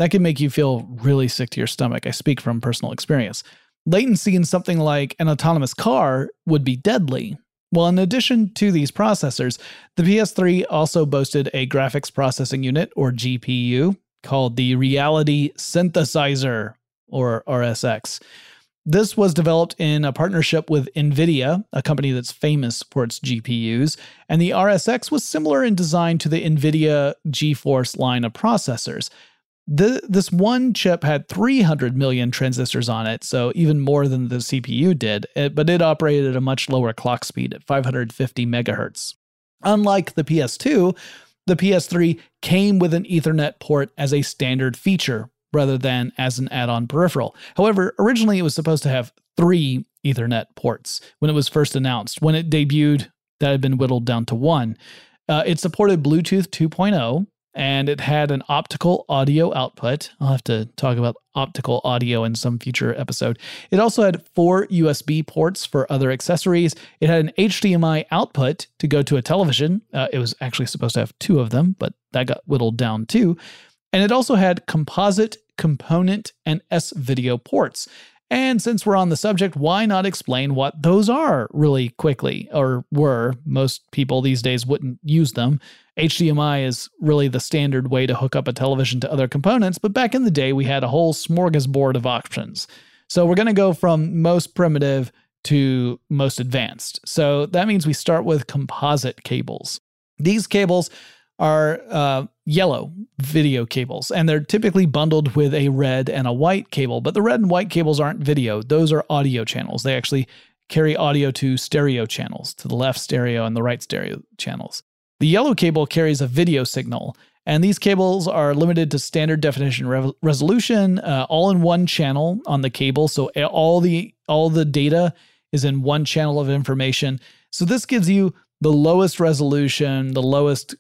that can make you feel really sick to your stomach. I speak from personal experience. Latency in something like an autonomous car would be deadly. Well, in addition to these processors, the PS3 also boasted a graphics processing unit, or GPU, called the Reality Synthesizer, or RSX. This was developed in a partnership with NVIDIA, a company that's famous for its GPUs, and the RSX was similar in design to the NVIDIA GeForce line of processors. This one chip had 300 million transistors on it, so even more than the CPU did, but it operated at a much lower clock speed at 550 megahertz. Unlike the PS2, the PS3 came with an Ethernet port as a standard feature, rather than as an add-on peripheral. However, originally it was supposed to have 3 Ethernet ports when it was first announced. When it debuted, that had been whittled down to 1. It supported Bluetooth 2.0, and it had an optical audio output. I'll have to talk about optical audio in some future episode. It also had 4 USB ports for other accessories. It had an HDMI output to go to a television. It was actually supposed to have 2 of them, but that got whittled down too. And it also had composite, component, and S-video ports. And since we're on the subject, why not explain what those are really quickly, or were? Most people these days wouldn't use them. HDMI is really the standard way to hook up a television to other components, but back in the day, we had a whole smorgasbord of options. So we're going to go from most primitive to most advanced. So that means we start with composite cables. These cables are yellow video cables, and they're typically bundled with a red and a white cable. But the red and white cables aren't video. Those are audio channels. They actually carry audio to stereo channels, to the left stereo and the right stereo channels. The yellow cable carries a video signal, and these cables are limited to standard definition resolution, all in one channel on the cable. So all the data is in one channel of information. So this gives you the lowest resolution, the lowest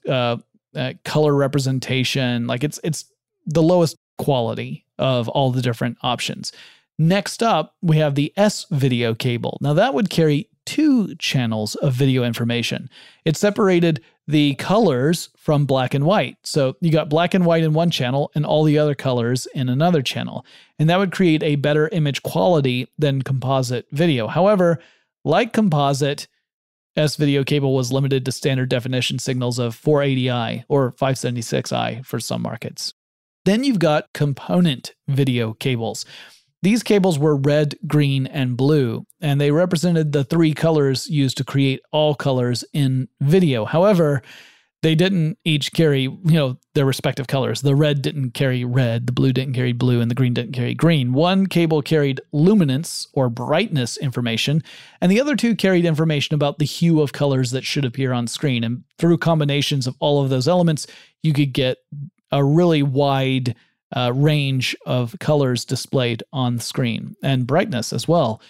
color representation, like it's the lowest quality of all the different options. Next up, we have the S-video cable. Now that would carry 2 channels of video information. It separated the colors from black and white. So you got black and white in one channel and all the other colors in another channel. And that would create a better image quality than composite video. However, like composite, S-video cable was limited to standard definition signals of 480i or 576i for some markets. Then you've got component video cables. These cables were red, green, and blue, and they represented the 3 colors used to create all colors in video. However, they didn't each carry, their respective colors. The red didn't carry red, the blue didn't carry blue, and the green didn't carry green. One cable carried luminance or brightness information, and the other 2 carried information about the hue of colors that should appear on screen. And through combinations of all of those elements, you could get a really wide range of colors displayed on the screen, and brightness as well.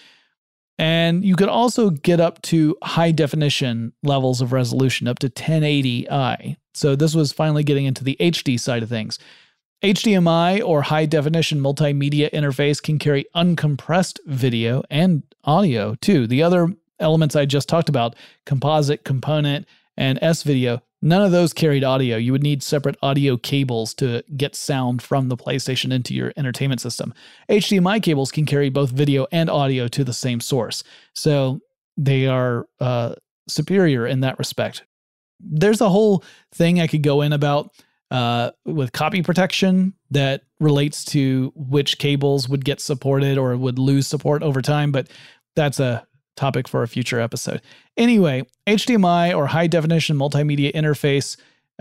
And you could also get up to high definition levels of resolution, up to 1080i. So this was finally getting into the HD side of things. HDMI, or high definition multimedia interface, can carry uncompressed video and audio too. The other elements I just talked about, composite, component, and S-video, none of those carried audio. You would need separate audio cables to get sound from the PlayStation into your entertainment system. HDMI cables can carry both video and audio to the same source, so they are superior in that respect. There's a whole thing I could go in about with copy protection that relates to which cables would get supported or would lose support over time, but that's a topic for a future episode. Anyway, HDMI, or high definition multimedia interface,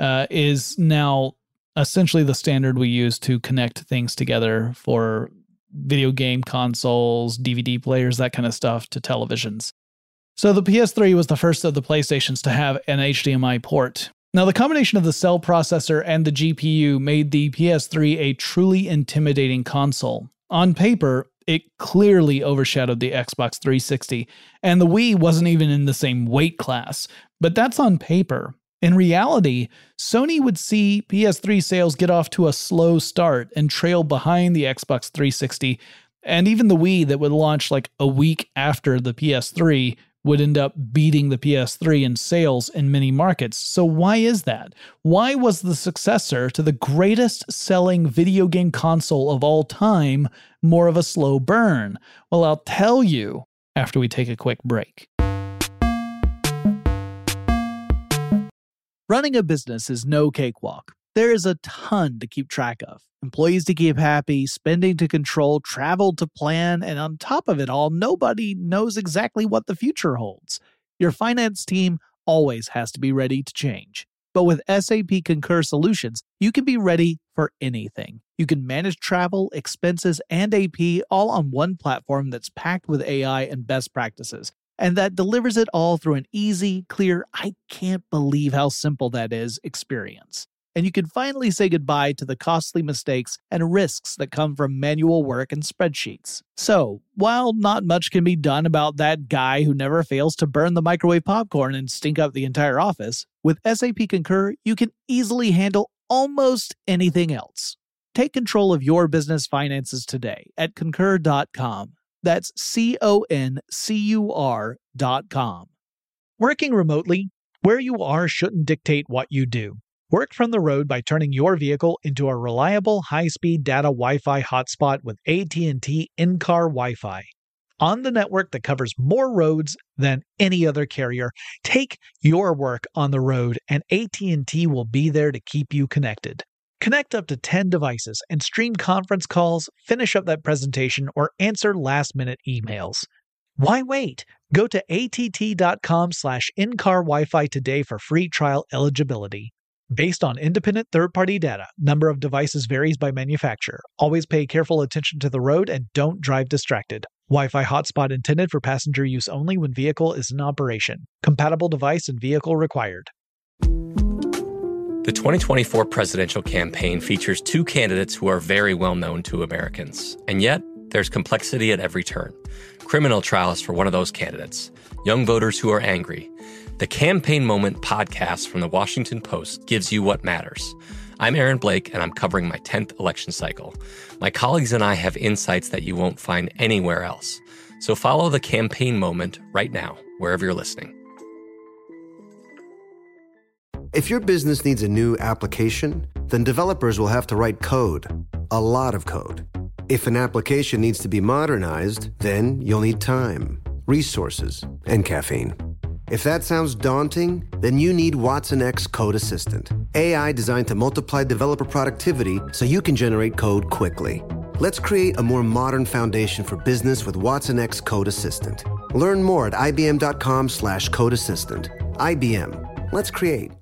is now essentially the standard we use to connect things together for video game consoles, DVD players, that kind of stuff, to televisions. So the PS3 was the first of the PlayStations to have an HDMI port. Now, the combination of the cell processor and the GPU made the PS3 a truly intimidating console. On paper, it clearly overshadowed the Xbox 360, and the Wii wasn't even in the same weight class. But that's on paper. In reality, Sony would see PS3 sales get off to a slow start and trail behind the Xbox 360, and even the Wii that would launch like a week after the PS3 would end up beating the PS3 in sales in many markets. So why is that? Why was the successor to the greatest selling video game console of all time more of a slow burn? Well, I'll tell you after we take a quick break. Running a business is no cakewalk. There is a ton to keep track of. Employees to keep happy, spending to control, travel to plan, and on top of it all, nobody knows exactly what the future holds. Your finance team always has to be ready to change. But with SAP Concur Solutions, you can be ready for anything. You can manage travel, expenses, and AP all on one platform that's packed with AI and best practices. And that delivers it all through an easy, clear, I can't believe how simple that is experience. And you can finally say goodbye to the costly mistakes and risks that come from manual work and spreadsheets. So, while not much can be done about that guy who never fails to burn the microwave popcorn and stink up the entire office, with SAP Concur, you can easily handle almost anything else. Take control of your business finances today at Concur.com. That's CONCUR.com. Working remotely, where you are shouldn't dictate what you do. Work from the road by turning your vehicle into a reliable high-speed data Wi-Fi hotspot with AT&T in-car Wi-Fi. On the network that covers more roads than any other carrier, take your work on the road and AT&T will be there to keep you connected. Connect up to 10 devices and stream conference calls, finish up that presentation, or answer last-minute emails. Why wait? Go to att.com/in-car Wi-Fi today for free trial eligibility. Based on independent third-party data, number of devices varies by manufacturer. Always pay careful attention to the road and don't drive distracted. Wi-Fi hotspot intended for passenger use only when vehicle is in operation. Compatible device and vehicle required. The 2024 presidential campaign features two candidates who are very well known to Americans. And yet, there's complexity at every turn. Criminal trials for one of those candidates. Young voters who are angry. The Campaign Moment podcast from the Washington Post gives you what matters. I'm Aaron Blake, and I'm covering my 10th election cycle. My colleagues and I have insights that you won't find anywhere else. So follow the Campaign Moment right now, wherever you're listening. If your business needs a new application, then developers will have to write code, a lot of code. If an application needs to be modernized, then you'll need time, resources, and caffeine. If that sounds daunting, then you need watsonx Code Assistant, AI designed to multiply developer productivity so you can generate code quickly. Let's create a more modern foundation for business with watsonx Code Assistant. Learn more at ibm.com/code assistant. IBM. Let's create.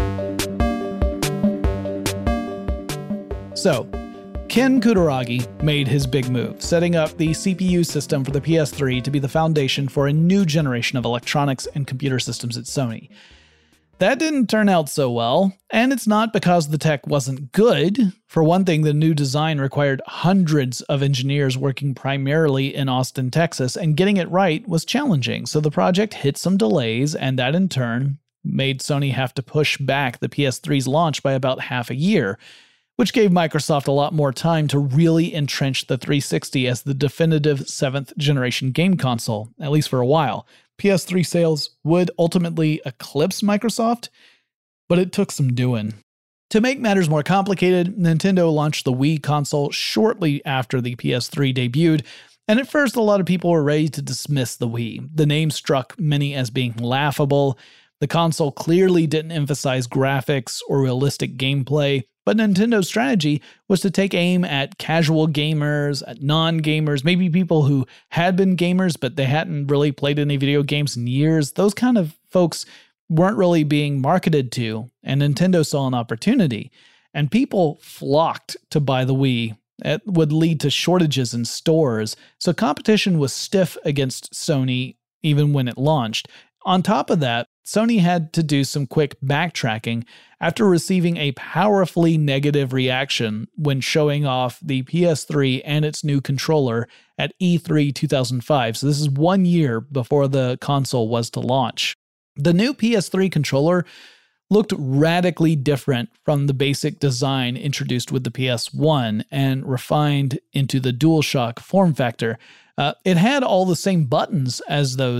So, Ken Kutaragi made his big move, setting up the CPU system for the PS3 to be the foundation for a new generation of electronics and computer systems at Sony. That didn't turn out so well, and it's not because the tech wasn't good. For one thing, the new design required hundreds of engineers working primarily in Austin, Texas, and getting it right was challenging, so the project hit some delays, and that in turn made Sony have to push back the PS3's launch by about half a year, which gave Microsoft a lot more time to really entrench the 360 as the definitive 7th generation game console, at least for a while. PS3 sales would ultimately eclipse Microsoft, but it took some doing. To make matters more complicated, Nintendo launched the Wii console shortly after the PS3 debuted, and at first a lot of people were ready to dismiss the Wii. The name struck many as being laughable. The console clearly didn't emphasize graphics or realistic gameplay, but Nintendo's strategy was to take aim at casual gamers, at non-gamers, maybe people who had been gamers but they hadn't really played any video games in years. Those kind of folks weren't really being marketed to, and Nintendo saw an opportunity. And people flocked to buy the Wii. It would lead to shortages in stores, so competition was stiff against Sony even when it launched. On top of that, Sony had to do some quick backtracking after receiving a powerfully negative reaction when showing off the PS3 and its new controller at E3 2005. So this is 1 year before the console was to launch. The new PS3 controller looked radically different from the basic design introduced with the PS1 and refined into the DualShock form factor. It had all the same buttons as those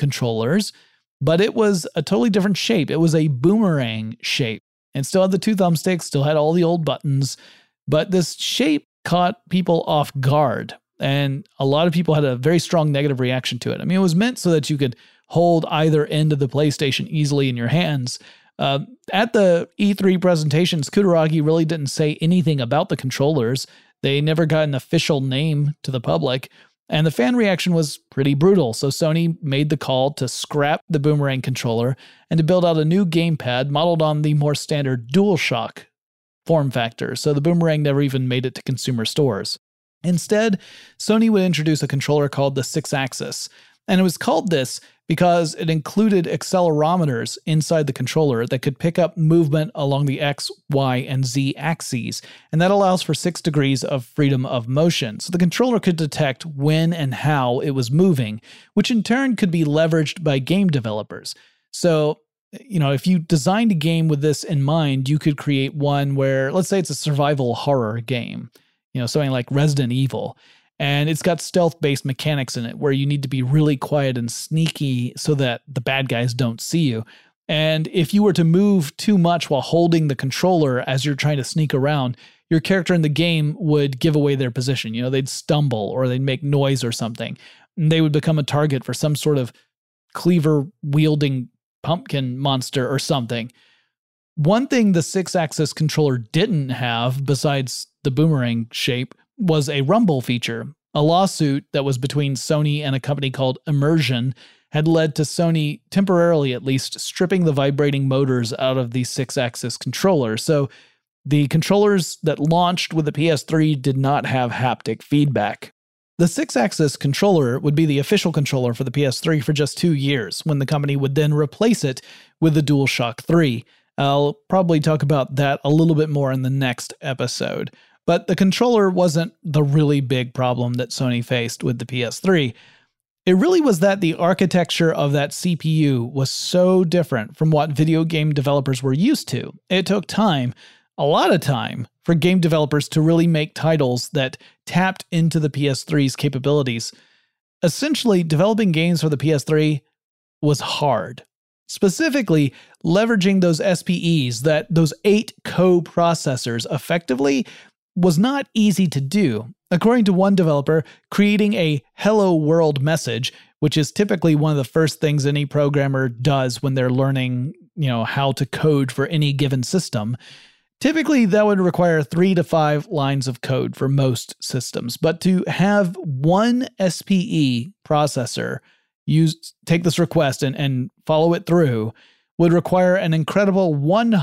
controllers, but it was a totally different shape. It was a boomerang shape. And still had the 2 thumbsticks, still had all the old buttons, but this shape caught people off guard. And a lot of people had a very strong negative reaction to it. I mean, it was meant so that you could hold either end of the PlayStation easily in your hands. At the E3 presentations, Kutaragi really didn't say anything about the controllers. They never got an official name to the public, and the fan reaction was pretty brutal. So Sony made the call to scrap the Boomerang controller and to build out a new gamepad modeled on the more standard DualShock form factor. So the Boomerang never even made it to consumer stores. Instead, Sony would introduce a controller called the Sixaxis. And it was called this because it included accelerometers inside the controller that could pick up movement along the X, Y, and Z axes. And that allows for 6 degrees of freedom of motion. So the controller could detect when and how it was moving, which in turn could be leveraged by game developers. So, if you designed a game with this in mind, you could create one where, let's say it's a survival horror game, something like Resident Evil. And it's got stealth-based mechanics in it where you need to be really quiet and sneaky so that the bad guys don't see you. And if you were to move too much while holding the controller as you're trying to sneak around, your character in the game would give away their position. They'd stumble or they'd make noise or something. And they would become a target for some sort of cleaver-wielding pumpkin monster or something. One thing the Sixaxis controller didn't have, besides the boomerang shape, was a rumble feature. A lawsuit that was between Sony and a company called Immersion had led to Sony, temporarily at least, stripping the vibrating motors out of the Sixaxis controller. So the controllers that launched with the PS3 did not have haptic feedback. The Sixaxis controller would be the official controller for the PS3 for just 2 years, when the company would then replace it with the DualShock 3. I'll probably talk about that a little bit more in the next episode. But the controller wasn't the really big problem that Sony faced with the PS3. It really was that the architecture of that CPU was so different from what video game developers were used to. It took time, a lot of time, for game developers to really make titles that tapped into the PS3's capabilities. Essentially, developing games for the PS3 was hard. Specifically, leveraging those SPEs, those 8 co-processors effectively, was not easy to do. According to one developer, creating a hello world message, which is typically one of the first things any programmer does when they're learning, how to code for any given system, typically that would require 3 to 5 lines of code for most systems. But to have one SPE processor take this request and follow it through would require an incredible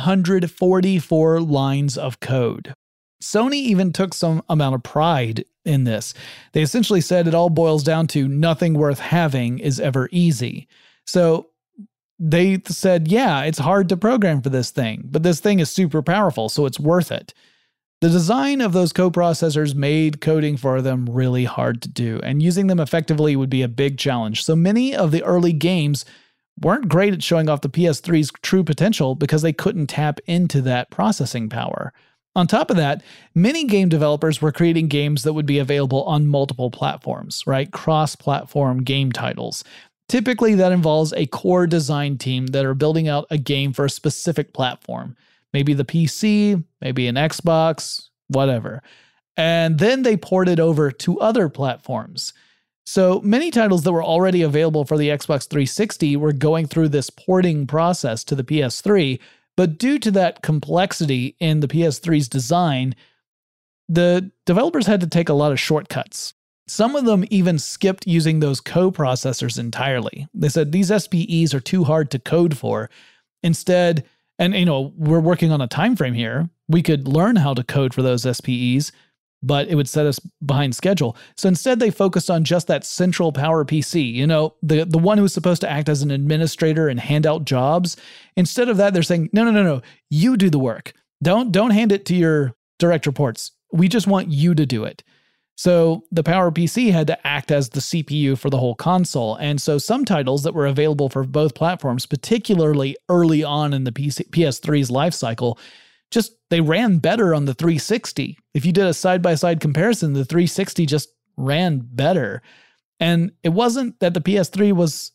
144 lines of code. Sony even took some amount of pride in this. They essentially said it all boils down to nothing worth having is ever easy. So they said, yeah, it's hard to program for this thing, but this thing is super powerful, so it's worth it. The design of those coprocessors made coding for them really hard to do, and using them effectively would be a big challenge. So many of the early games weren't great at showing off the PS3's true potential because they couldn't tap into that processing power. On top of that, many game developers were creating games that would be available on multiple platforms, right? Cross-platform game titles. Typically, that involves a core design team that are building out a game for a specific platform. Maybe the PC, maybe an Xbox, whatever. And then they port it over to other platforms. So many titles that were already available for the Xbox 360 were going through this porting process to the PS3. But due to that complexity in the PS3's design, the developers had to take a lot of shortcuts. Some of them even skipped using those co-processors entirely. They said these SPEs are too hard to code for. Instead, and we're working on a time frame here, we could learn how to code for those SPEs, but it would set us behind schedule. So instead, they focused on just that central power PC, the one who's supposed to act as an administrator and hand out jobs. Instead of that, they're saying, no, you do the work. Don't hand it to your direct reports. We just want you to do it. So the Power PC had to act as the CPU for the whole console. And so some titles that were available for both platforms, particularly early on in the PS3's life cycle, they ran better on the 360. If you did a side-by-side comparison, the 360 just ran better. And it wasn't that the PS3 was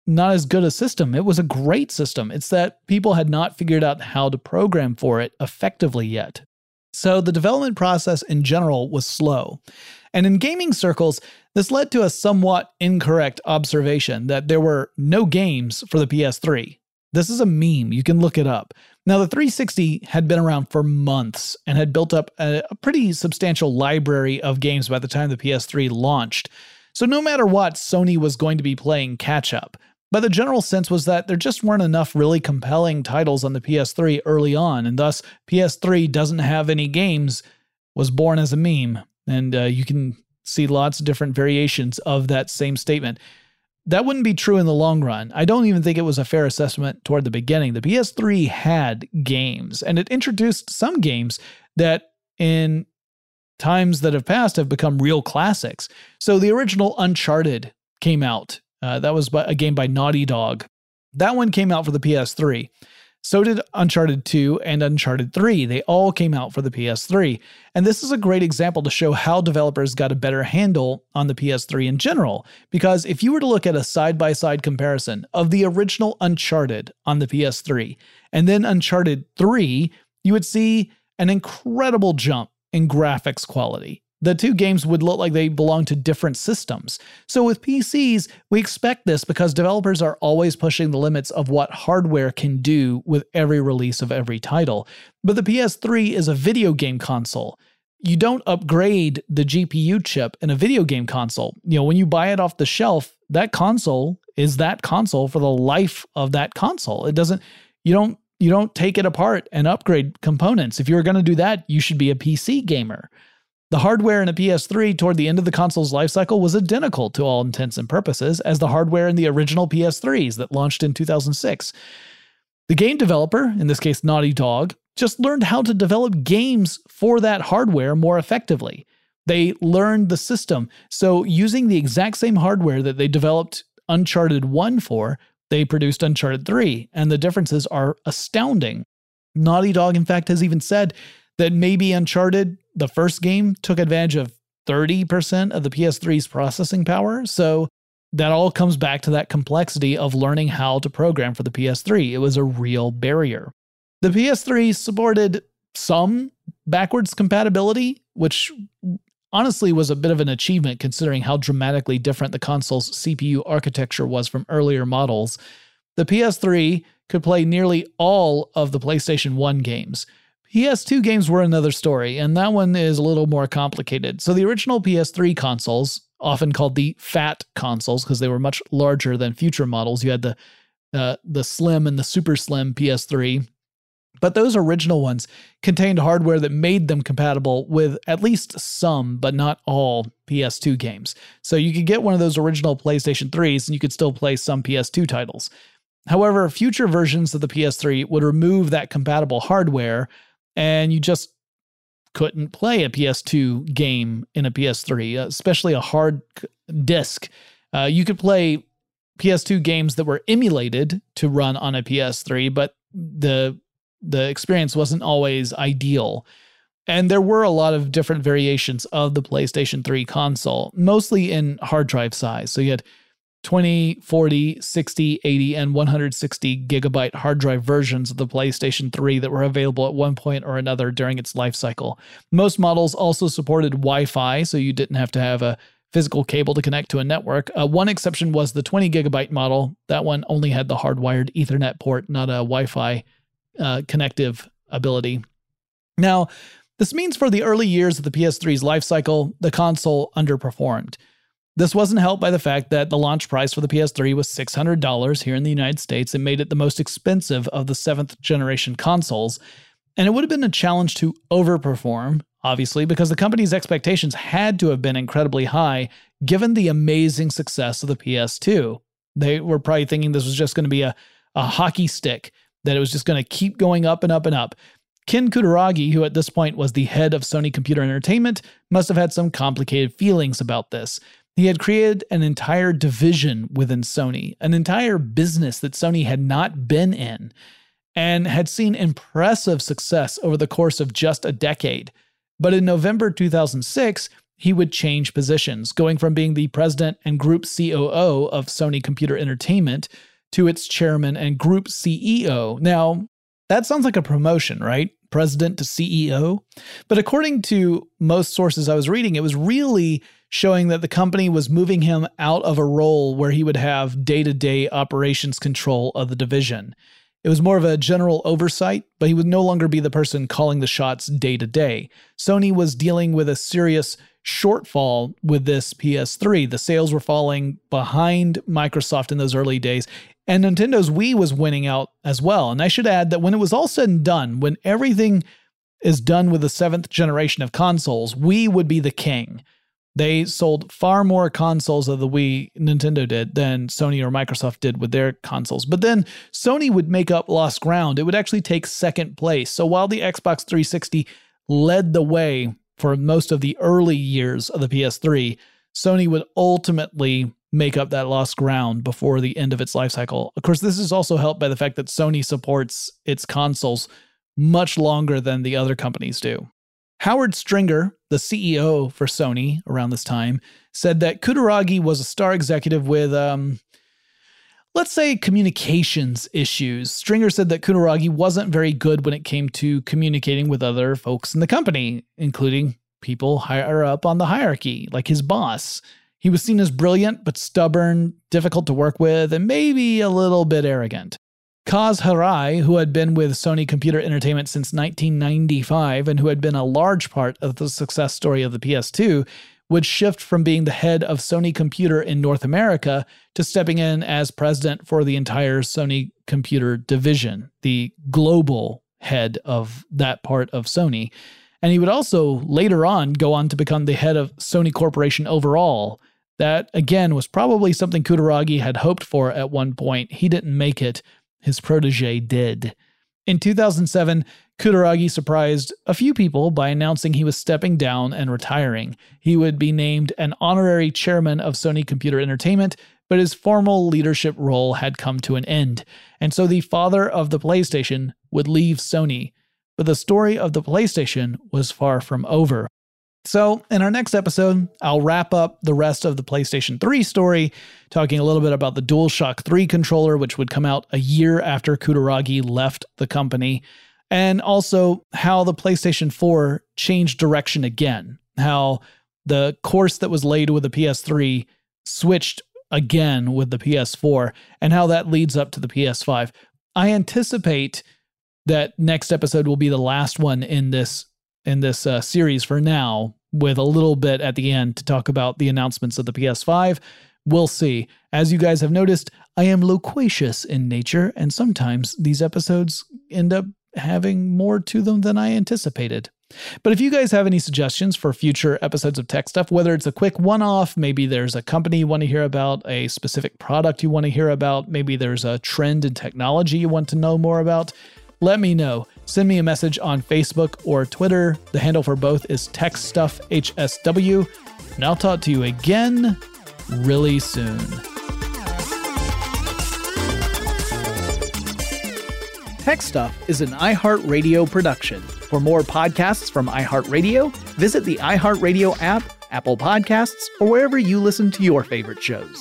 not as good a system. It was a great system. It's that people had not figured out how to program for it effectively yet. So the development process in general was slow. And in gaming circles, this led to a somewhat incorrect observation that there were no games for the PS3. This is a meme. You can look it up. Now, the 360 had been around for months and had built up a pretty substantial library of games by the time the PS3 launched. So no matter what, Sony was going to be playing catch-up. But the general sense was that there just weren't enough really compelling titles on the PS3 early on, and thus PS3 doesn't have any games was born as a meme. And you can see lots of different variations of that same statement. That wouldn't be true in the long run. I don't even think it was a fair assessment toward the beginning. The PS3 had games, and it introduced some games that in times that have passed have become real classics. So the original Uncharted came out. That was a game by Naughty Dog. That one came out for the PS3. So did Uncharted 2 and Uncharted 3. They all came out for the PS3. And this is a great example to show how developers got a better handle on the PS3 in general. Because if you were to look at a side-by-side comparison of the original Uncharted on the PS3 and then Uncharted 3, you would see an incredible jump in graphics quality. The two games would look like they belong to different systems. So with PCs, we expect this because developers are always pushing the limits of what hardware can do with every release of every title. But the PS3 is a video game console. You don't upgrade the GPU chip in a video game console. You know, when you buy it off the shelf, that console is that console for the life of that console. You don't take it apart and upgrade components. If you're going to do that, you should be a PC gamer. The hardware in a PS3 toward the end of the console's lifecycle was identical to all intents and purposes as the hardware in the original PS3s that launched in 2006. The game developer, in this case Naughty Dog, just learned how to develop games for that hardware more effectively. They learned the system, so using the exact same hardware that they developed Uncharted 1 for, they produced Uncharted 3, and the differences are astounding. Naughty Dog, in fact, has even said that maybe Uncharted, the first game, took advantage of 30% of the PS3's processing power. So that all comes back to that complexity of learning how to program for the PS3. It was a real barrier. The PS3 supported some backwards compatibility, which honestly was a bit of an achievement considering how dramatically different the console's CPU architecture was from earlier models. The PS3 could play nearly all of the PlayStation 1 games. PS2 games were another story, and that one is a little more complicated. So the original PS3 consoles, often called the fat consoles because they were much larger than future models. You had the slim and the super slim PS3. But those original ones contained hardware that made them compatible with at least some, but not all, PS2 games. So you could get one of those original PlayStation 3s and you could still play some PS2 titles. However, future versions of the PS3 would remove that compatible hardware, and you just couldn't play a PS2 game in a PS3, especially a hard disk. You could play PS2 games that were emulated to run on a PS3, but the experience wasn't always ideal. And there were a lot of different variations of the PlayStation 3 console, mostly in hard drive size. So you had 20, 40, 60, 80, and 160 gigabyte hard drive versions of the PlayStation 3 that were available at one point or another during its life cycle. Most models also supported Wi-Fi, so you didn't have to have a physical cable to connect to a network. One exception was the 20 gigabyte model. That one only had the hardwired Ethernet port, not a Wi-Fi connective ability. Now, this means for the early years of the PS3's life cycle, the console underperformed. This wasn't helped by the fact that the launch price for the PS3 was $600 here in the United States. It made it the most expensive of the 7th generation consoles, and it would have been a challenge to overperform, obviously, because the company's expectations had to have been incredibly high given the amazing success of the PS2. They were probably thinking this was just going to be a hockey stick, that it was just going to keep going up and up and up. Ken Kutaragi, who at this point was the head of Sony Computer Entertainment, must have had some complicated feelings about this. He had created an entire division within Sony, an entire business that Sony had not been in, and had seen impressive success over the course of just a decade. But in November 2006, he would change positions, going from being the president and group COO of Sony Computer Entertainment to its chairman and group CEO. Now, that sounds like a promotion, right? President to CEO. But according to most sources I was reading, it was really showing that the company was moving him out of a role where he would have day-to-day operations control of the division. It was more of a general oversight, but he would no longer be the person calling the shots day-to-day. Sony was dealing with a serious shortfall with this PS3. The sales were falling behind Microsoft in those early days, and Nintendo's Wii was winning out as well. And I should add that when it was all said and done, when everything is done with the 7th generation of consoles, Wii would be the king. They sold far more consoles of the Wii, Nintendo did, than Sony or Microsoft did with their consoles. But then Sony would make up lost ground. It would actually take second place. So while the Xbox 360 led the way for most of the early years of the PS3, Sony would ultimately make up that lost ground before the end of its life cycle. Of course, this is also helped by the fact that Sony supports its consoles much longer than the other companies do. Howard Stringer, the CEO for Sony around this time, said that Kutaragi was a star executive with, let's say, communications issues. Stringer said that Kutaragi wasn't very good when it came to communicating with other folks in the company, including people higher up on the hierarchy, like his boss. He was seen as brilliant, but stubborn, difficult to work with, and maybe a little bit arrogant. Kaz Hirai, who had been with Sony Computer Entertainment since 1995 and who had been a large part of the success story of the PS2, would shift from being the head of Sony Computer in North America to stepping in as president for the entire Sony Computer division, the global head of that part of Sony. And he would also later on go on to become the head of Sony Corporation overall. That, again, was probably something Kutaragi had hoped for at one point. He didn't make it. His protege did. In 2007, Kutaragi surprised a few people by announcing he was stepping down and retiring. He would be named an honorary chairman of Sony Computer Entertainment, but his formal leadership role had come to an end. And so the father of the PlayStation would leave Sony. But the story of the PlayStation was far from over. So, in our next episode, I'll wrap up the rest of the PlayStation 3 story, talking a little bit about the DualShock 3 controller, which would come out a year after Kutaragi left the company, and also how the PlayStation 4 changed direction again, how the course that was laid with the PS3 switched again with the PS4, and how that leads up to the PS5. I anticipate that next episode will be the last one in this series for now, with a little bit at the end to talk about the announcements of the PS5. We'll see. As you guys have noticed, I am loquacious in nature, and sometimes these episodes end up having more to them than I anticipated. But if you guys have any suggestions for future episodes of Tech Stuff, whether it's a quick one-off, maybe there's a company you want to hear about, a specific product you want to hear about, maybe there's a trend in technology you want to know more about, let me know. Send me a message on Facebook or Twitter. The handle for both is TechStuffHSW. And I'll talk to you again really soon. Tech Stuff is an iHeartRadio production. For more podcasts from iHeartRadio, visit the iHeartRadio app, Apple Podcasts, or wherever you listen to your favorite shows.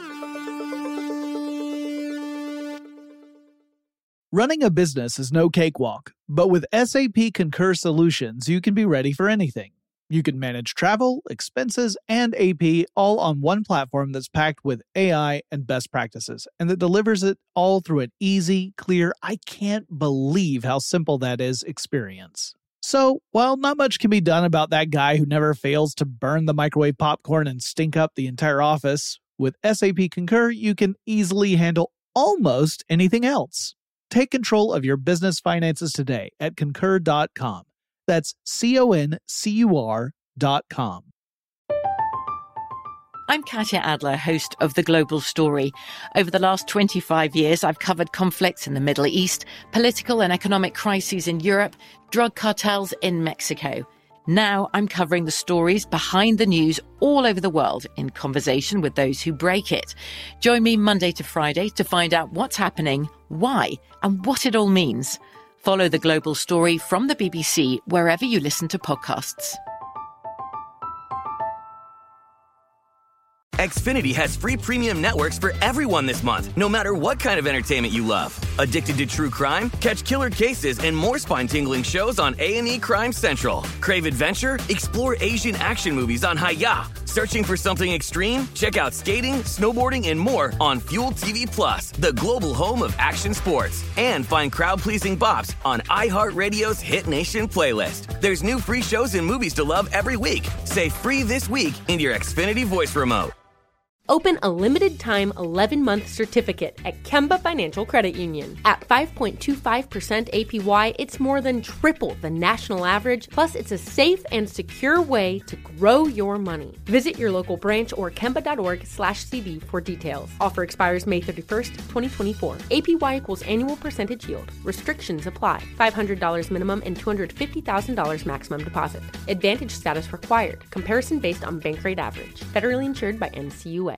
Running a business is no cakewalk, but with SAP Concur Solutions, you can be ready for anything. You can manage travel, expenses, and AP all on one platform that's packed with AI and best practices, and that delivers it all through an easy, clear, I can't believe how simple that is experience. So, while not much can be done about that guy who never fails to burn the microwave popcorn and stink up the entire office, with SAP Concur, you can easily handle almost anything else. Take control of your business finances today at Concur.com. That's CONCUR.com. I'm Katya Adler, host of The Global Story. Over the last 25 years, I've covered conflicts in the Middle East, political and economic crises in Europe, drug cartels in Mexico. Now I'm covering the stories behind the news all over the world in conversation with those who break it. Join me Monday to Friday to find out what's happening, why, and what it all means. Follow The Global Story from the BBC wherever you listen to podcasts. Xfinity has free premium networks for everyone this month, no matter what kind of entertainment you love. Addicted to true crime? Catch killer cases and more spine-tingling shows on A&E Crime Central. Crave adventure? Explore Asian action movies on Hi-YAH. Searching for something extreme? Check out skating, snowboarding, and more on Fuel TV Plus, the global home of action sports. And find crowd-pleasing bops on iHeartRadio's Hit Nation playlist. There's new free shows and movies to love every week. Say free this week in your Xfinity voice remote. Open a limited-time 11-month certificate at Kemba Financial Credit Union. At 5.25% APY, it's more than triple the national average, plus it's a safe and secure way to grow your money. Visit your local branch or kemba.org/cb for details. Offer expires May 31st, 2024. APY equals annual percentage yield. Restrictions apply. $500 minimum and $250,000 maximum deposit. Advantage status required. Comparison based on bank rate average. Federally insured by NCUA.